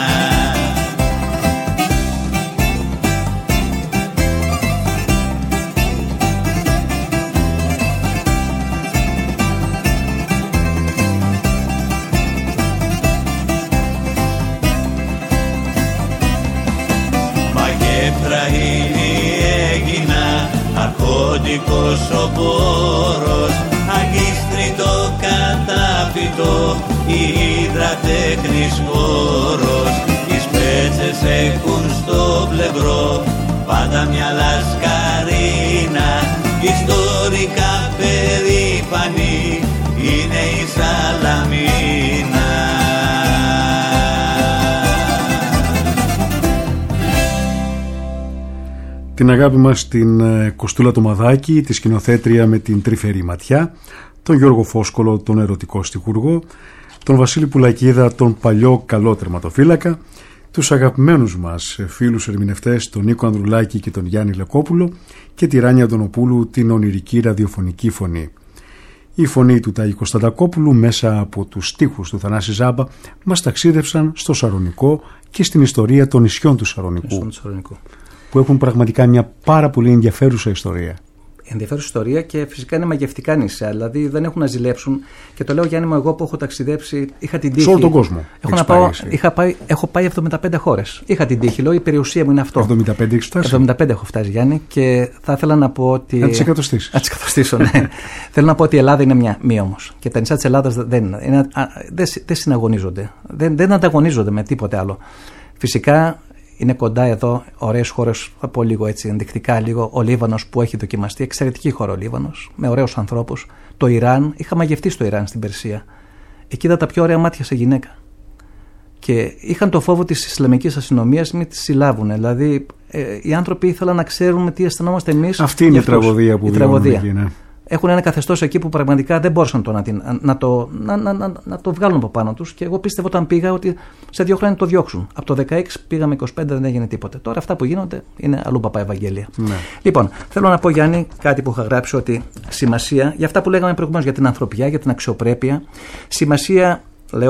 Μαγεύτρα είναι η Αίγινα, αρχόντικος ο πόρος, αγκίστριτο κατάπιτο η Ύδρα τέχνης όρος. Οι σπέτσες έχουν στο πλευρό πάντα μια λασκαρίνα, ιστορικά περήφανη είναι η Σαλαμίνα. Την αγάπη μας στην Κωστούλα το Μαδάκη, τη σκηνοθέτρια με την τρυφερή ματιά, τον Γιώργο Φόσκολο, τον ερωτικό στιχουργό, τον Βασίλη Πουλακίδα, τον παλιό καλό τερματοφύλακα, τους αγαπημένους μας φίλους ερμηνευτές, τον Νίκο Ανδρουλάκη και τον Γιάννη Λεκόπουλο και τη Ράνια Αντωνοπούλου, την ονειρική ραδιοφωνική φωνή. Η φωνή του Τάκη Κωνσταντακόπουλου μέσα από τους στίχους του Θανάση Ζάμπα μας ταξίδευσαν στο Σαρονικό και στην ιστορία των νησιών του Σαρονικού, που έχουν πραγματικά μια πάρα πολύ ενδιαφέρουσα ιστορία. Ενδιαφέρουσα ιστορία και φυσικά είναι μαγευτικά νησιά. Δηλαδή δεν έχουν να ζηλέψουν. Και το λέω, Γιάννη μου, εγώ που έχω ταξιδέψει, είχα την τύχη. Σε όλο τον κόσμο. Έχω πάει 75 χώρες. Είχα την τύχη. Λέω, η περιουσία μου είναι αυτό. 75 έχεις φτάσει. 75 έχω φτάσει, Γιάννη. Και θα ήθελα να πω ότι. Να τις εκατοστήσεις. Να τις εκατοστήσω, ναι. Θέλω να πω ότι η Ελλάδα είναι μία όμως. Και τα νησιά της Ελλάδας δεν συναγωνίζονται. Δεν ανταγωνίζονται με τίποτε άλλο. Φυσικά Είναι κοντά εδώ, ωραίες χώρες, θα πω λίγο έτσι ενδεικτικά λίγο. Ο Λίβανος που έχει δοκιμαστεί, εξαιρετική χώρα ο Λίβανος, με ωραίους ανθρώπους. Το Ιράν, είχα μαγευτεί στο Ιράν, στην Περσία. Εκεί είδα τα πιο ωραία μάτια σε γυναίκα. Και είχαν το φόβο της Ισλαμικής αστυνομίας μην τις συλλάβουν. Δηλαδή, οι άνθρωποι ήθελαν να ξέρουν τι αισθανόμαστε εμείς. Αυτή είναι η τραγωδία που βιώνουμε εκεί, ναι. Έχουν ένα καθεστώς εκεί που πραγματικά δεν μπορούσαν να το βγάλουν από πάνω τους. Και εγώ πίστευα όταν πήγα ότι σε 2 χρόνια το διώξουν. Από το 16 πήγαμε 25, δεν έγινε τίποτε. Τώρα αυτά που γίνονται είναι αλλού παπά Ευαγγέλια. Ναι. Λοιπόν, θέλω να πω, Γιάννη, κάτι που είχα γράψει, ότι σημασία, για αυτά που λέγαμε προηγουμένως για την ανθρωπιά, για την αξιοπρέπεια, σημασία, λέω,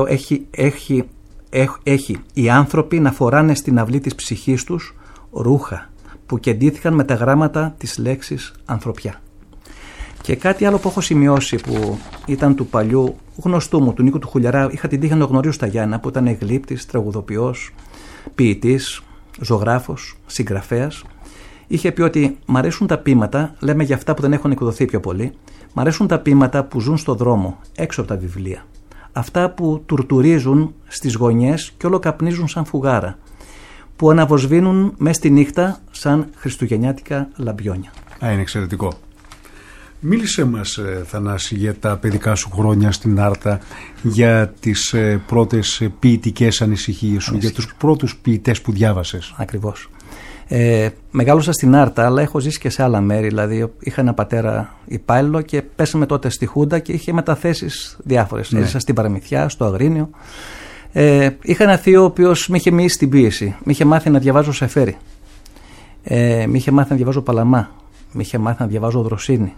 έχει οι άνθρωποι να φοράνε στην αυλή της ψυχής τους ρούχα που κεντήθηκαν με τα γράμματα της λέξης ανθρωπιά. Και κάτι άλλο που έχω σημειώσει, που ήταν του παλιού γνωστού μου, του Νίκου του Χουλιαρά, είχα την τύχη να το γνωρίζω στα Γιάννα, που ήταν γλύπτης, τραγουδοποιός, ποιητής, ζωγράφος, συγγραφέας. Είχε πει ότι μ' αρέσουν τα ποίηματα, λέμε για αυτά που δεν έχουν εκδοθεί πιο πολύ, μ' αρέσουν τα ποίηματα που ζουν στο δρόμο, έξω από τα βιβλία. Αυτά που τουρτουρίζουν στις γωνιές και όλο καπνίζουν σαν φουγάρα, που αναβοσβήνουν μες στη νύχτα σαν χριστουγεννιάτικα λαμπιόνια. Είναι εξαιρετικό. Μίλησέ μας, Θανάση, για τα παιδικά σου χρόνια στην Άρτα, για τις πρώτες ποιητικές ανησυχίες σου, για τους πρώτους ποιητές που διάβασες. Ακριβώς. Μεγάλωσα στην Άρτα, αλλά έχω ζήσει και σε άλλα μέρη. Δηλαδή, είχα ένα πατέρα υπάλληλο και πέσαμε τότε στη Χούντα και είχε μεταθέσεις διάφορες. Ναι. Έζησα στην Παραμυθιά, στο Αγρίνιο. Είχα ένα θείο ο οποίος με είχε μοιήσει στην ποίηση. Με είχε μάθει να διαβάζω Σεφέρι. Με είχε μάθει να διαβάζω Παλαμά. Με είχε μάθει να διαβάζω Δροσίνη.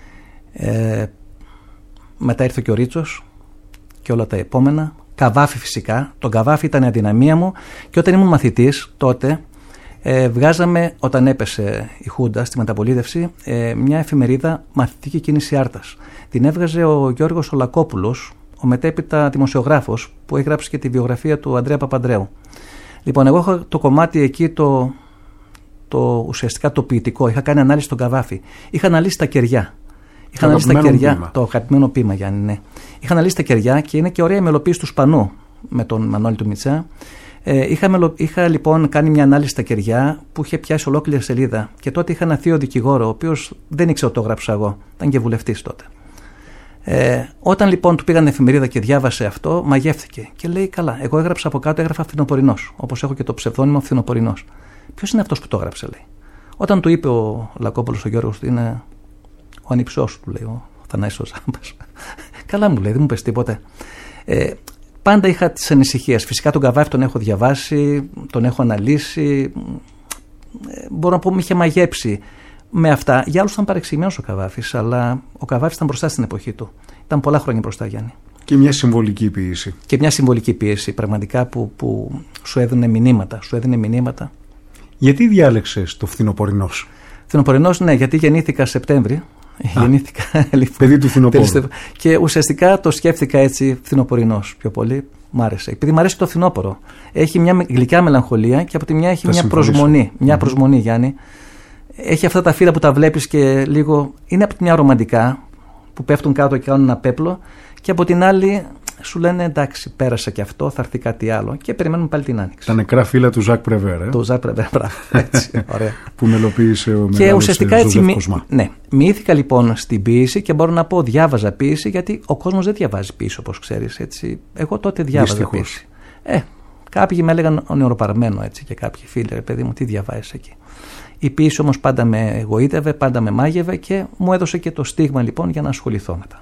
Μετά ήρθε και ο Ρίτσος και όλα τα επόμενα. Καβάφη φυσικά. Το Καβάφη ήταν η αδυναμία μου, και όταν ήμουν μαθητής τότε βγάζαμε, όταν έπεσε η Χούντα στη μεταπολίτευση, μια εφημερίδα μαθητική κίνηση Άρτας. Την έβγαζε ο Γιώργος Ολακόπουλος, ο μετέπειτα δημοσιογράφος που έχει γράψει και τη βιογραφία του Ανδρέα Παπανδρέου. Λοιπόν, εγώ είχα το κομμάτι εκεί ουσιαστικά το ποιητικό. Είχα κάνει ανάλυση στον Καβάφη. Είχα αναλύσει τα κεριά. Είχα αναλύσει τα κεριά. Το αγαπημένο ποίημα, Γιάννη, ναι. Είχα αναλύσει τα κεριά και είναι και ωραία η μελοποίηση του Σπανού με τον Μανώλη του Μιτσά. Είχα λοιπόν κάνει μια ανάλυση στα κεριά που είχε πιάσει ολόκληρη σελίδα. Και τότε είχα ένα θείο δικηγόρο, ο οποίος δεν ήξερε ότι το έγραψα εγώ. Ήταν και βουλευτής τότε. Όταν λοιπόν του πήγαν εφημερίδα και διάβασε αυτό, μαγεύτηκε. Και λέει: καλά, εγώ έγραψα από κάτω, έγραφα Φθινοπορεινός. Όπως έχω και το ψευδόνυμο Φθινοπορεινός. Ποιος είναι αυτός που το έγραψε, λέει. Όταν του είπε ο Λακόπουλος ο Γιώργος, είναι ο ανιψός του, λέει, ο Θανάσης ο Ζάμπας. Καλά, μου λέει, δεν μου πες τίποτε. Πάντα είχα τις ανησυχίες. Φυσικά τον Καβάφη τον έχω διαβάσει, τον έχω αναλύσει. Μπορώ να πω, με είχε μαγέψει με αυτά. Για άλλους ήταν παρεξηγημένος ο Καβάφης, αλλά ο Καβάφης ήταν μπροστά στην εποχή του. Ήταν πολλά χρόνια μπροστά, Γιάννη. Και μια συμβολική ποίηση. Και μια συμβολική ποίηση, πραγματικά, που σου έδινε μηνύματα. Γιατί διάλεξες το Φθινοπορεινός? Φθινοπορεινός, ναι, γιατί γεννήθηκα Σεπτέμβρη. Γεννήθηκα λοιπόν, παιδί του φθινοπόρου. Και ουσιαστικά το σκέφτηκα έτσι, Φθινοπορεινός πιο πολύ. Μ' άρεσε. Επειδή μ' αρέσει το φθινόπωρο. Έχει μια γλυκιά μελαγχολία και από τη μια έχει μια προσμονή. Μια προσμονή, Γιάννη. Έχει αυτά τα φύλλα που τα βλέπεις και λίγο. Είναι από τη μια ρομαντικά που πέφτουν κάτω και κάνουν ένα πέπλο. Και από την άλλη σου λένε εντάξει, πέρασε και αυτό, θα έρθει κάτι άλλο. Και περιμένουμε πάλι την άνοιξη. Τα νεκρά φύλλα του Ζακ Πρεβέρ. Το Ζακ Πρεβέρ, μπράβο. Ωραία. Που μελοποίησε ο μεγάλος. Και ουσιαστικά έτσι. Ναι. Μοιήθηκα λοιπόν στην ποίηση και μπορώ να πω διάβαζα ποίηση, γιατί ο κόσμος δεν διαβάζει ποίηση, όπως ξέρεις. Έτσι. Εγώ τότε διάβαζα ποίηση. Κάποιοι με έλεγαν ονειροπαρμένο έτσι και κάποιοι φίλοι, ρε παιδί μου, τι διαβάζεις εκεί. Η ποίηση όμως πάντα με εγωίτευε, πάντα με μάγευε και μου έδωσε και το στίγμα λοιπόν για να ασχοληθώ μετά.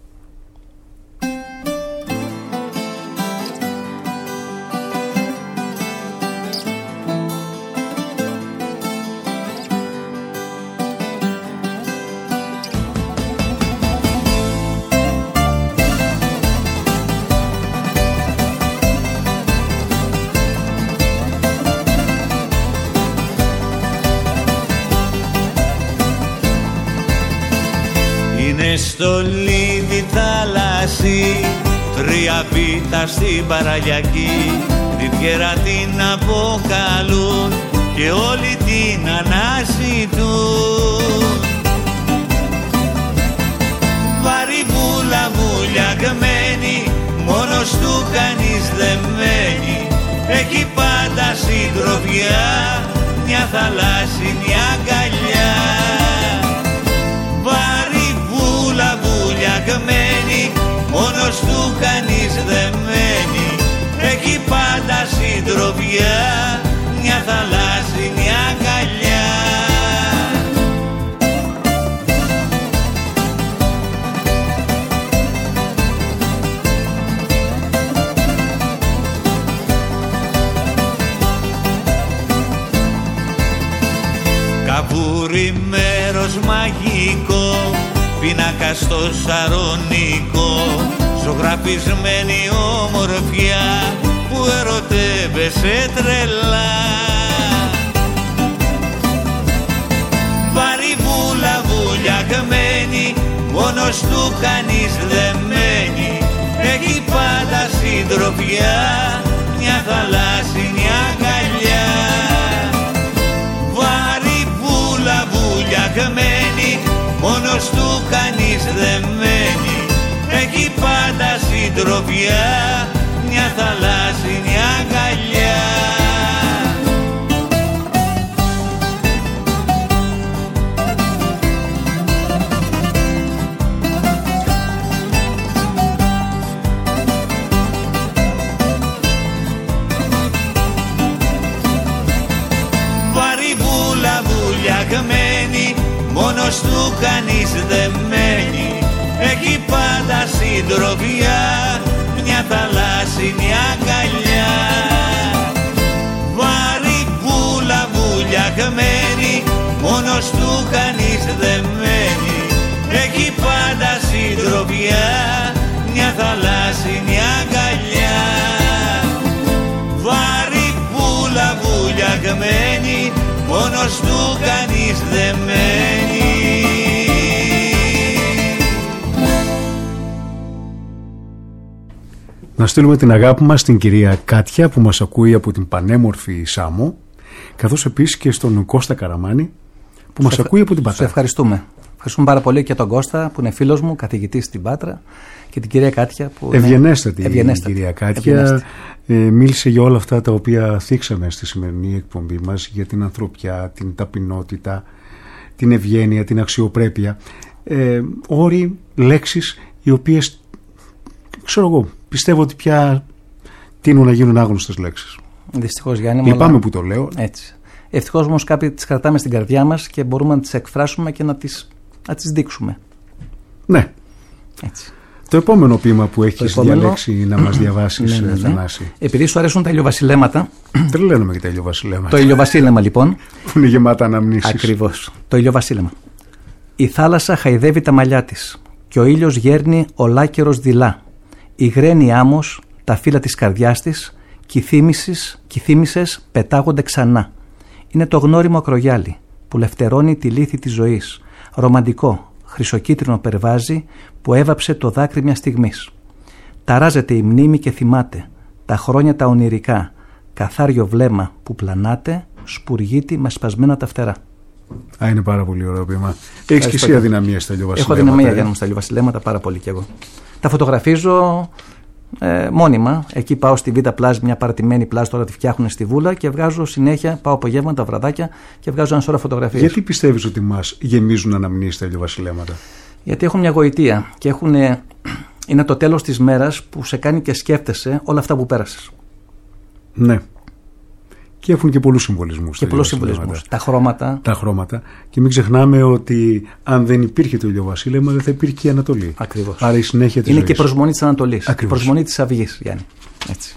Στο λίδι θάλασσι, 3 βήτα στην παραλιακή, Ριβιέρα την αποκαλούν και όλοι την αναζητούν. Βαρύβουλα βουλιαγμένη, μόνος του κανείς δεν μένει, έχει πάντα συντροφιά συντροφιά, μια θαλάσσινη αγκαλιά. Βάρη βούλα βουλιαγμένη, μόνος του κανείς δεν μένει. Έχει πάντα συντροφιά, μια θαλάσσινη αγκαλιά. Καβούρι μέρος μαγικό, πίνακα στο Σαρονικό, ζωγραφισμένη ομορφιά που ερωτεύεσαι τρελά. Βαρύβουλα βουλιαγμένη, μόνος του κανείς δεν μένει. Έχει πάντα συντροφιά, μια θαλάσσινη αγκαλιά. Βαρύβουλα βουλιαγμένη, μόνος του κανείς δεν μένει. Έχει πάντα συντροφιά, μια θαλάσσινη αγκαλιά. Βαρύβουλα βουλιαγμένη, μόνος του κανείς δεν μένει. Έχει πάντα συντροφιά, μια θαλάσσινη αγκαλιά. Βαρύβουλα βουλιαγμένη, μόνος του κανείς δεν μένει. Έχει πάντα συντροφιά, μια θαλάσσινη αγκαλιά. Βαρύβουλα βουλιαγμένη, μόνος του κανείς δεν μένει. Να στείλουμε την αγάπη μας στην κυρία Κάτια που μας ακούει από την πανέμορφη Σάμο, καθώς επίσης και στον Κώστα Καραμάνη που μας ακούει από την Πάτρα. Σε ευχαριστούμε. Ευχαριστούμε πάρα πολύ και τον Κώστα που είναι φίλος μου, καθηγητής στην Πάτρα, και την κυρία Κάτια που ευγενέστατη. Η κυρία Κάτια μίλησε για όλα αυτά τα οποία θίξαμε στη σημερινή εκπομπή μας, για την ανθρωπιά, την ταπεινότητα, την ευγένεια, την αξιοπρέπεια. Όροι, λέξεις οι οποίες, ξέρω εγώ, πιστεύω ότι πια τείνουν να γίνουν άγνωστες λέξεις. Δυστυχώς, Γιάννη. Λυπάμαι που το λέω. Έτσι. Ευτυχώς όμως κάποιοι τις κρατάμε στην καρδιά μας και μπορούμε να τις εκφράσουμε και να τις δείξουμε. Ναι. Έτσι. Το επόμενο ποίημα που έχεις διαλέξει να μας διαβάσεις, Θανάση. Επειδή σου αρέσουν τα ηλιοβασιλέματα. Τρελαίνομαι και τα ηλιοβασιλέματα. Το ηλιοβασίλεμα, λοιπόν. Που είναι γεμάτα αναμνήσεις. Ακριβώς. Το ηλιοβασίλεμα. Η θάλασσα χαϊδεύει τα μαλλιά της και ο ήλιος γέρνει ολάκερος δειλά. Υγραίνει άμμος τα φύλλα της καρδιάς της και οι θύμησες πετάγονται ξανά. Είναι το γνώριμο ακρογιάλι που λευτερώνει τη λύθη της ζωής. Ρομαντικό, χρυσοκίτρινο περβάζι που έβαψε το δάκρυ μιας στιγμής. Ταράζεται η μνήμη και θυμάται τα χρόνια τα ονειρικά. Καθάριο βλέμμα που πλανάται, σπουργίτη με σπασμένα τα φτερά. Είναι πάρα πολύ ωραίο ποίημα. Έχεις και εσύ αδυναμία στα ηλιοβασιλέματα. Έχω αδυναμία για να μου στα ηλιοβασιλέματα πάρα πολύ κι εγώ. Τα φωτογραφίζω μόνιμα. Εκεί πάω στη Β' Πλάζ, μια παρατημένη πλάζ, τώρα τη φτιάχνουν στη Βούλα και βγάζω συνέχεια, πάω απογεύματα, βραδάκια και βγάζω ένα σώρο φωτογραφίες. Γιατί πιστεύεις ότι μας γεμίζουν αναμνήσεις τα ηλιοβασιλέματα? Γιατί έχουν μια γοητεία και είναι το τέλος της μέρας που σε κάνει και σκέφτεσαι όλα αυτά που πέρασες. Ναι. Και έχουν και πολλούς συμβολισμούς. Και πολλούς συμβολισμούς. Τα χρώματα. Και μην ξεχνάμε ότι αν δεν υπήρχε το ηλιοβασίλεμα, δεν θα υπήρχε και η Ανατολή. Ακριβώς. Άρα η συνέχεια της είναι ζωής. Και η προσμονή της Ανατολής. Ακριβώς. Η προσμονή της Αυγής, Γιάννη. Έτσι.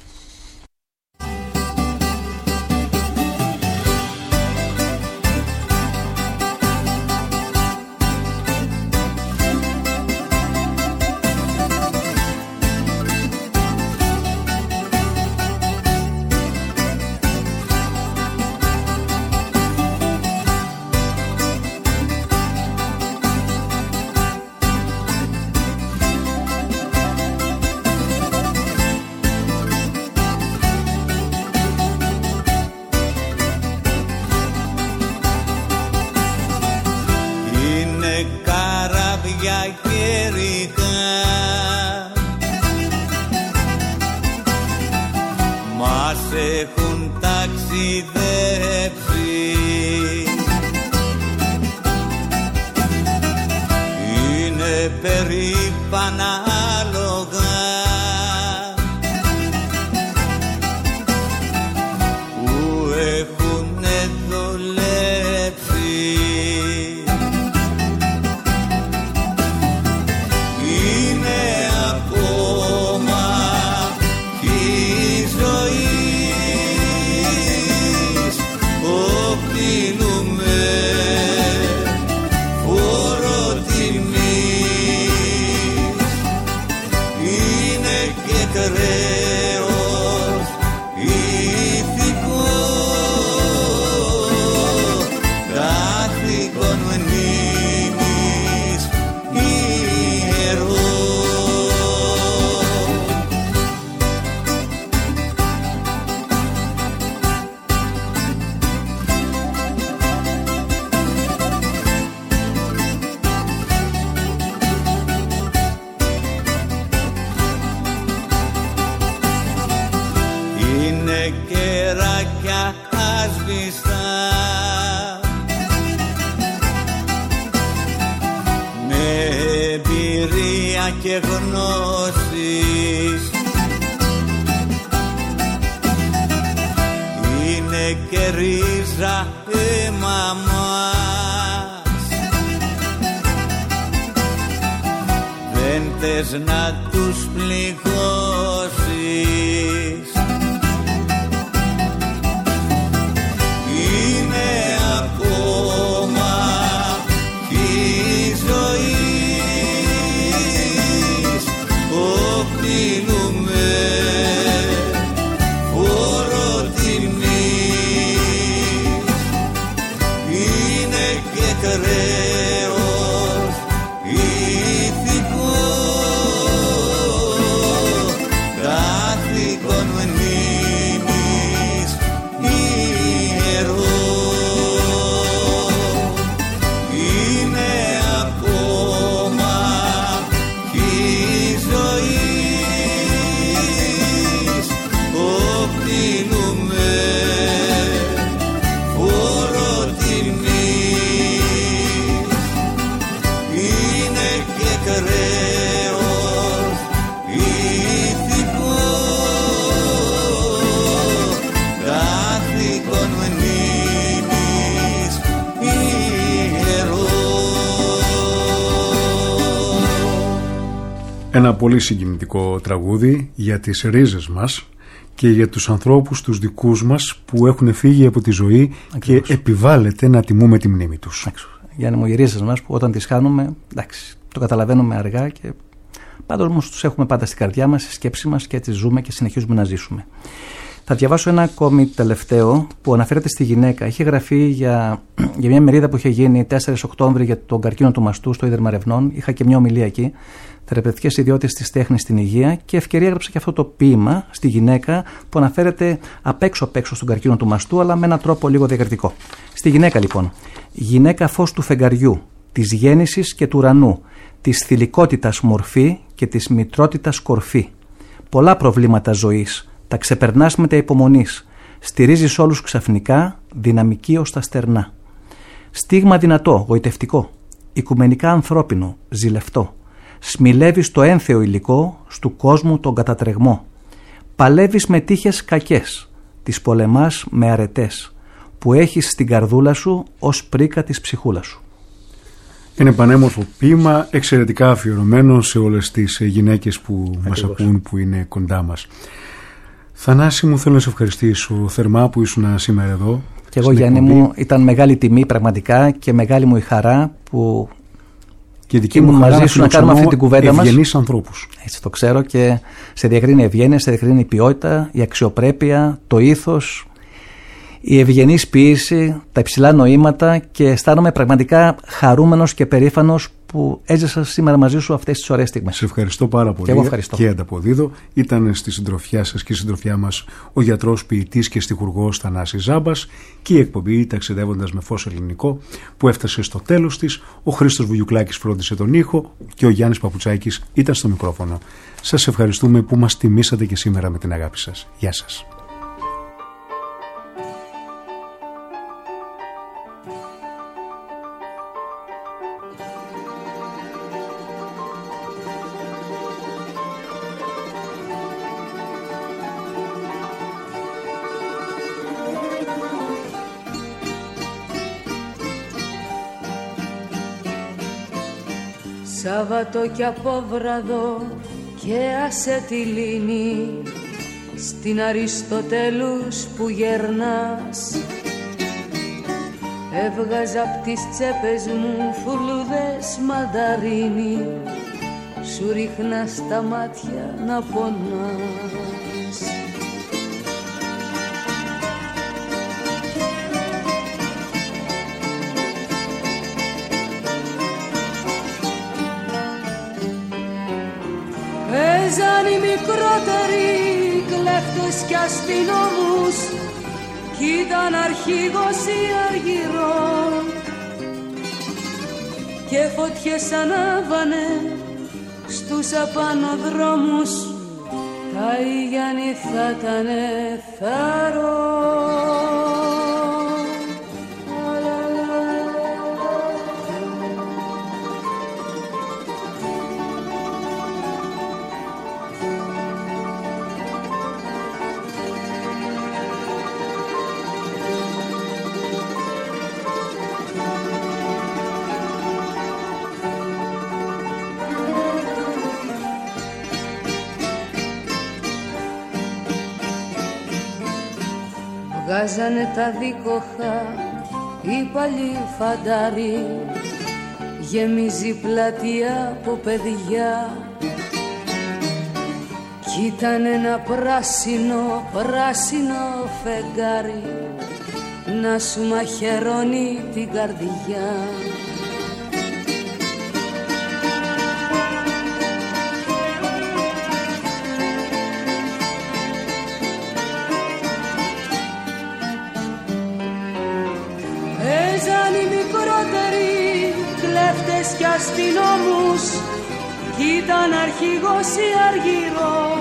Έχουν ταξιδέψει περήφανα άλογα που έχουνε δουλέψει. Είναι ακόμα η ζωή, οφείλουμε φόρο τιμής. Είναι και χρέος ηθικό, καθήκον μνήμης ιερό. Είναι κεράκια άσβηστα με εμπειρία και γνώσεις. Είναι και ρίζα αίμα μας, δεν θες να τους πληγώσεις. Είναι ακόμα η ζωή, οφείλουμε φόρο τιμής. Είναι και χρέος ηθικό, καθήκον μνήμης ιερό. Είναι ακόμα η ζωή, οφείλουμε φόρο τιμής. Είναι και χρέος ηθικό, καθήκον μνήμης ιερό. Ένα πολύ συγκινητικό τραγούδι για τις ρίζες μας και για τους ανθρώπους τους δικούς μας που έχουν φύγει από τη ζωή. Ακριβώς. Και επιβάλλεται να τιμούμε τη μνήμη τους. Γιάννη μου, οι ρίζες μας που όταν τις χάνουμε, εντάξει, το καταλαβαίνουμε αργά και πάντως όμως τους έχουμε πάντα στην καρδιά μας, στη σκέψη μας και έτσι ζούμε και συνεχίζουμε να ζήσουμε. Θα διαβάσω ένα ακόμη τελευταίο που αναφέρεται στη γυναίκα. Είχε γραφεί για μια μερίδα που είχε γίνει 4 Οκτώβρη για τον καρκίνο του μαστού στο Ίδρυμα Ερευνών. Είχα και μια ομιλία εκεί. Θεραπευτικές ιδιότητες της τέχνης στην υγεία και ευκαιρία έγραψα και αυτό το ποίημα στη γυναίκα που αναφέρεται απ' έξω στον καρκίνο του μαστού, αλλά με έναν τρόπο λίγο διακριτικό. Στη γυναίκα λοιπόν. Γυναίκα φως του φεγγαριού, της γέννησης και του ουρανού, της θηλυκότητας μορφή και της μητρότητας κορφή. Πολλά προβλήματα ζωής, τα ξεπερνάς με τα υπομονής. Στηρίζεις όλους ξαφνικά, δυναμική ως τα στερνά. Στίγμα δυνατό, γοητευτικό, οικουμενικά ανθρώπινο, ζηλευτό. Σμιλεύεις το ένθεο υλικό στου κόσμου τον κατατρεγμό. Παλεύεις με τύχες κακές, τις πολεμάς με αρετές, που έχεις στην καρδούλα σου ως πρίκα της ψυχούλα σου. Είναι πανέμορφο ποίημα, εξαιρετικά αφιερωμένο σε όλες τις γυναίκες που μας ακούν, που είναι κοντά μας. Θανάση μου, θέλω να σε ευχαριστήσω θερμά που ήσουν σήμερα εδώ. Και εγώ, Γιάννη μου, ήταν μεγάλη τιμή πραγματικά και μεγάλη μου η χαρά που και δική μου μαζί σου να κάνουμε αυτή την κουβέντα μας. Ευγενείς ανθρώπους. Έτσι το ξέρω και σε διακρίνει η ευγένεια, σε διακρίνει η ποιότητα, η αξιοπρέπεια, το ήθος, η ευγενής ποίηση, τα υψηλά νοήματα και αισθάνομαι πραγματικά χαρούμενος και περήφανος που έζησα σήμερα μαζί σου αυτές τις ωραίες στιγμές. Σε ευχαριστώ πάρα πολύ. Και εγώ ευχαριστώ. Και ανταποδίδω. Ήταν στη συντροφιά σας και στη συντροφιά μας ο γιατρός, ποιητής και στιχουργός Θανάσης Ζάμπας και η εκπομπή Ταξιδεύοντας με Φως Ελληνικό που έφτασε στο τέλος της. Ο Χρήστος Βουγιουκλάκης φρόντισε τον ήχο και ο Γιάννης Παπουτσάκης ήταν στο μικρόφωνο. Σας ευχαριστούμε που μας τιμήσατε και σήμερα με την αγάπη σας. Γεια σας. Σάββατο κι απόβραδο και άσε τη λίμνη, στην Αριστοτέλους που γερνάς. Έβγαζα απ' τις τσέπες μου φουλούδες μανταρίνι, σου ρίχνα στα μάτια να πονάς. Παίζαν οι μικρότεροι κλέφτες κι αστυνόμους κι ήταν αρχηγός ή αργυρό και φωτιές ανάβανε στους απανοδρόμους, τα Ιγιάννη θα ήτανε θάρρο. Βγάζανε τα δίκοχα οι παλιοί φαντάροι, γεμίζει πλατεία από παιδιά κι ήταν ένα πράσινο, πράσινο φεγγάρι να σου μαχαιρώνει την καρδιά. Κι αστυνόμους κι ήταν αρχηγός ή αργυρό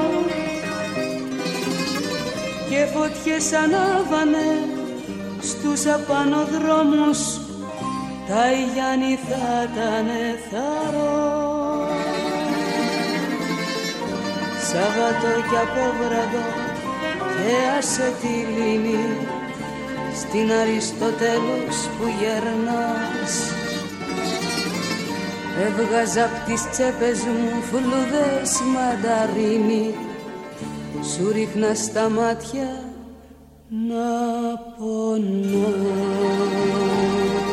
και φωτιές ανάβανε στους απανοδρόμους, τα Ιγιάννη θα ήτανε θάρρο. Σάββατο κι απόβραδο και άσε τη λίμνη, στην Αριστοτέλους που γερνάς. Έβγαζα απ' τις τσέπες μου φλουδές μανταρίνι, σου ρίχνα στα μάτια να πονάς.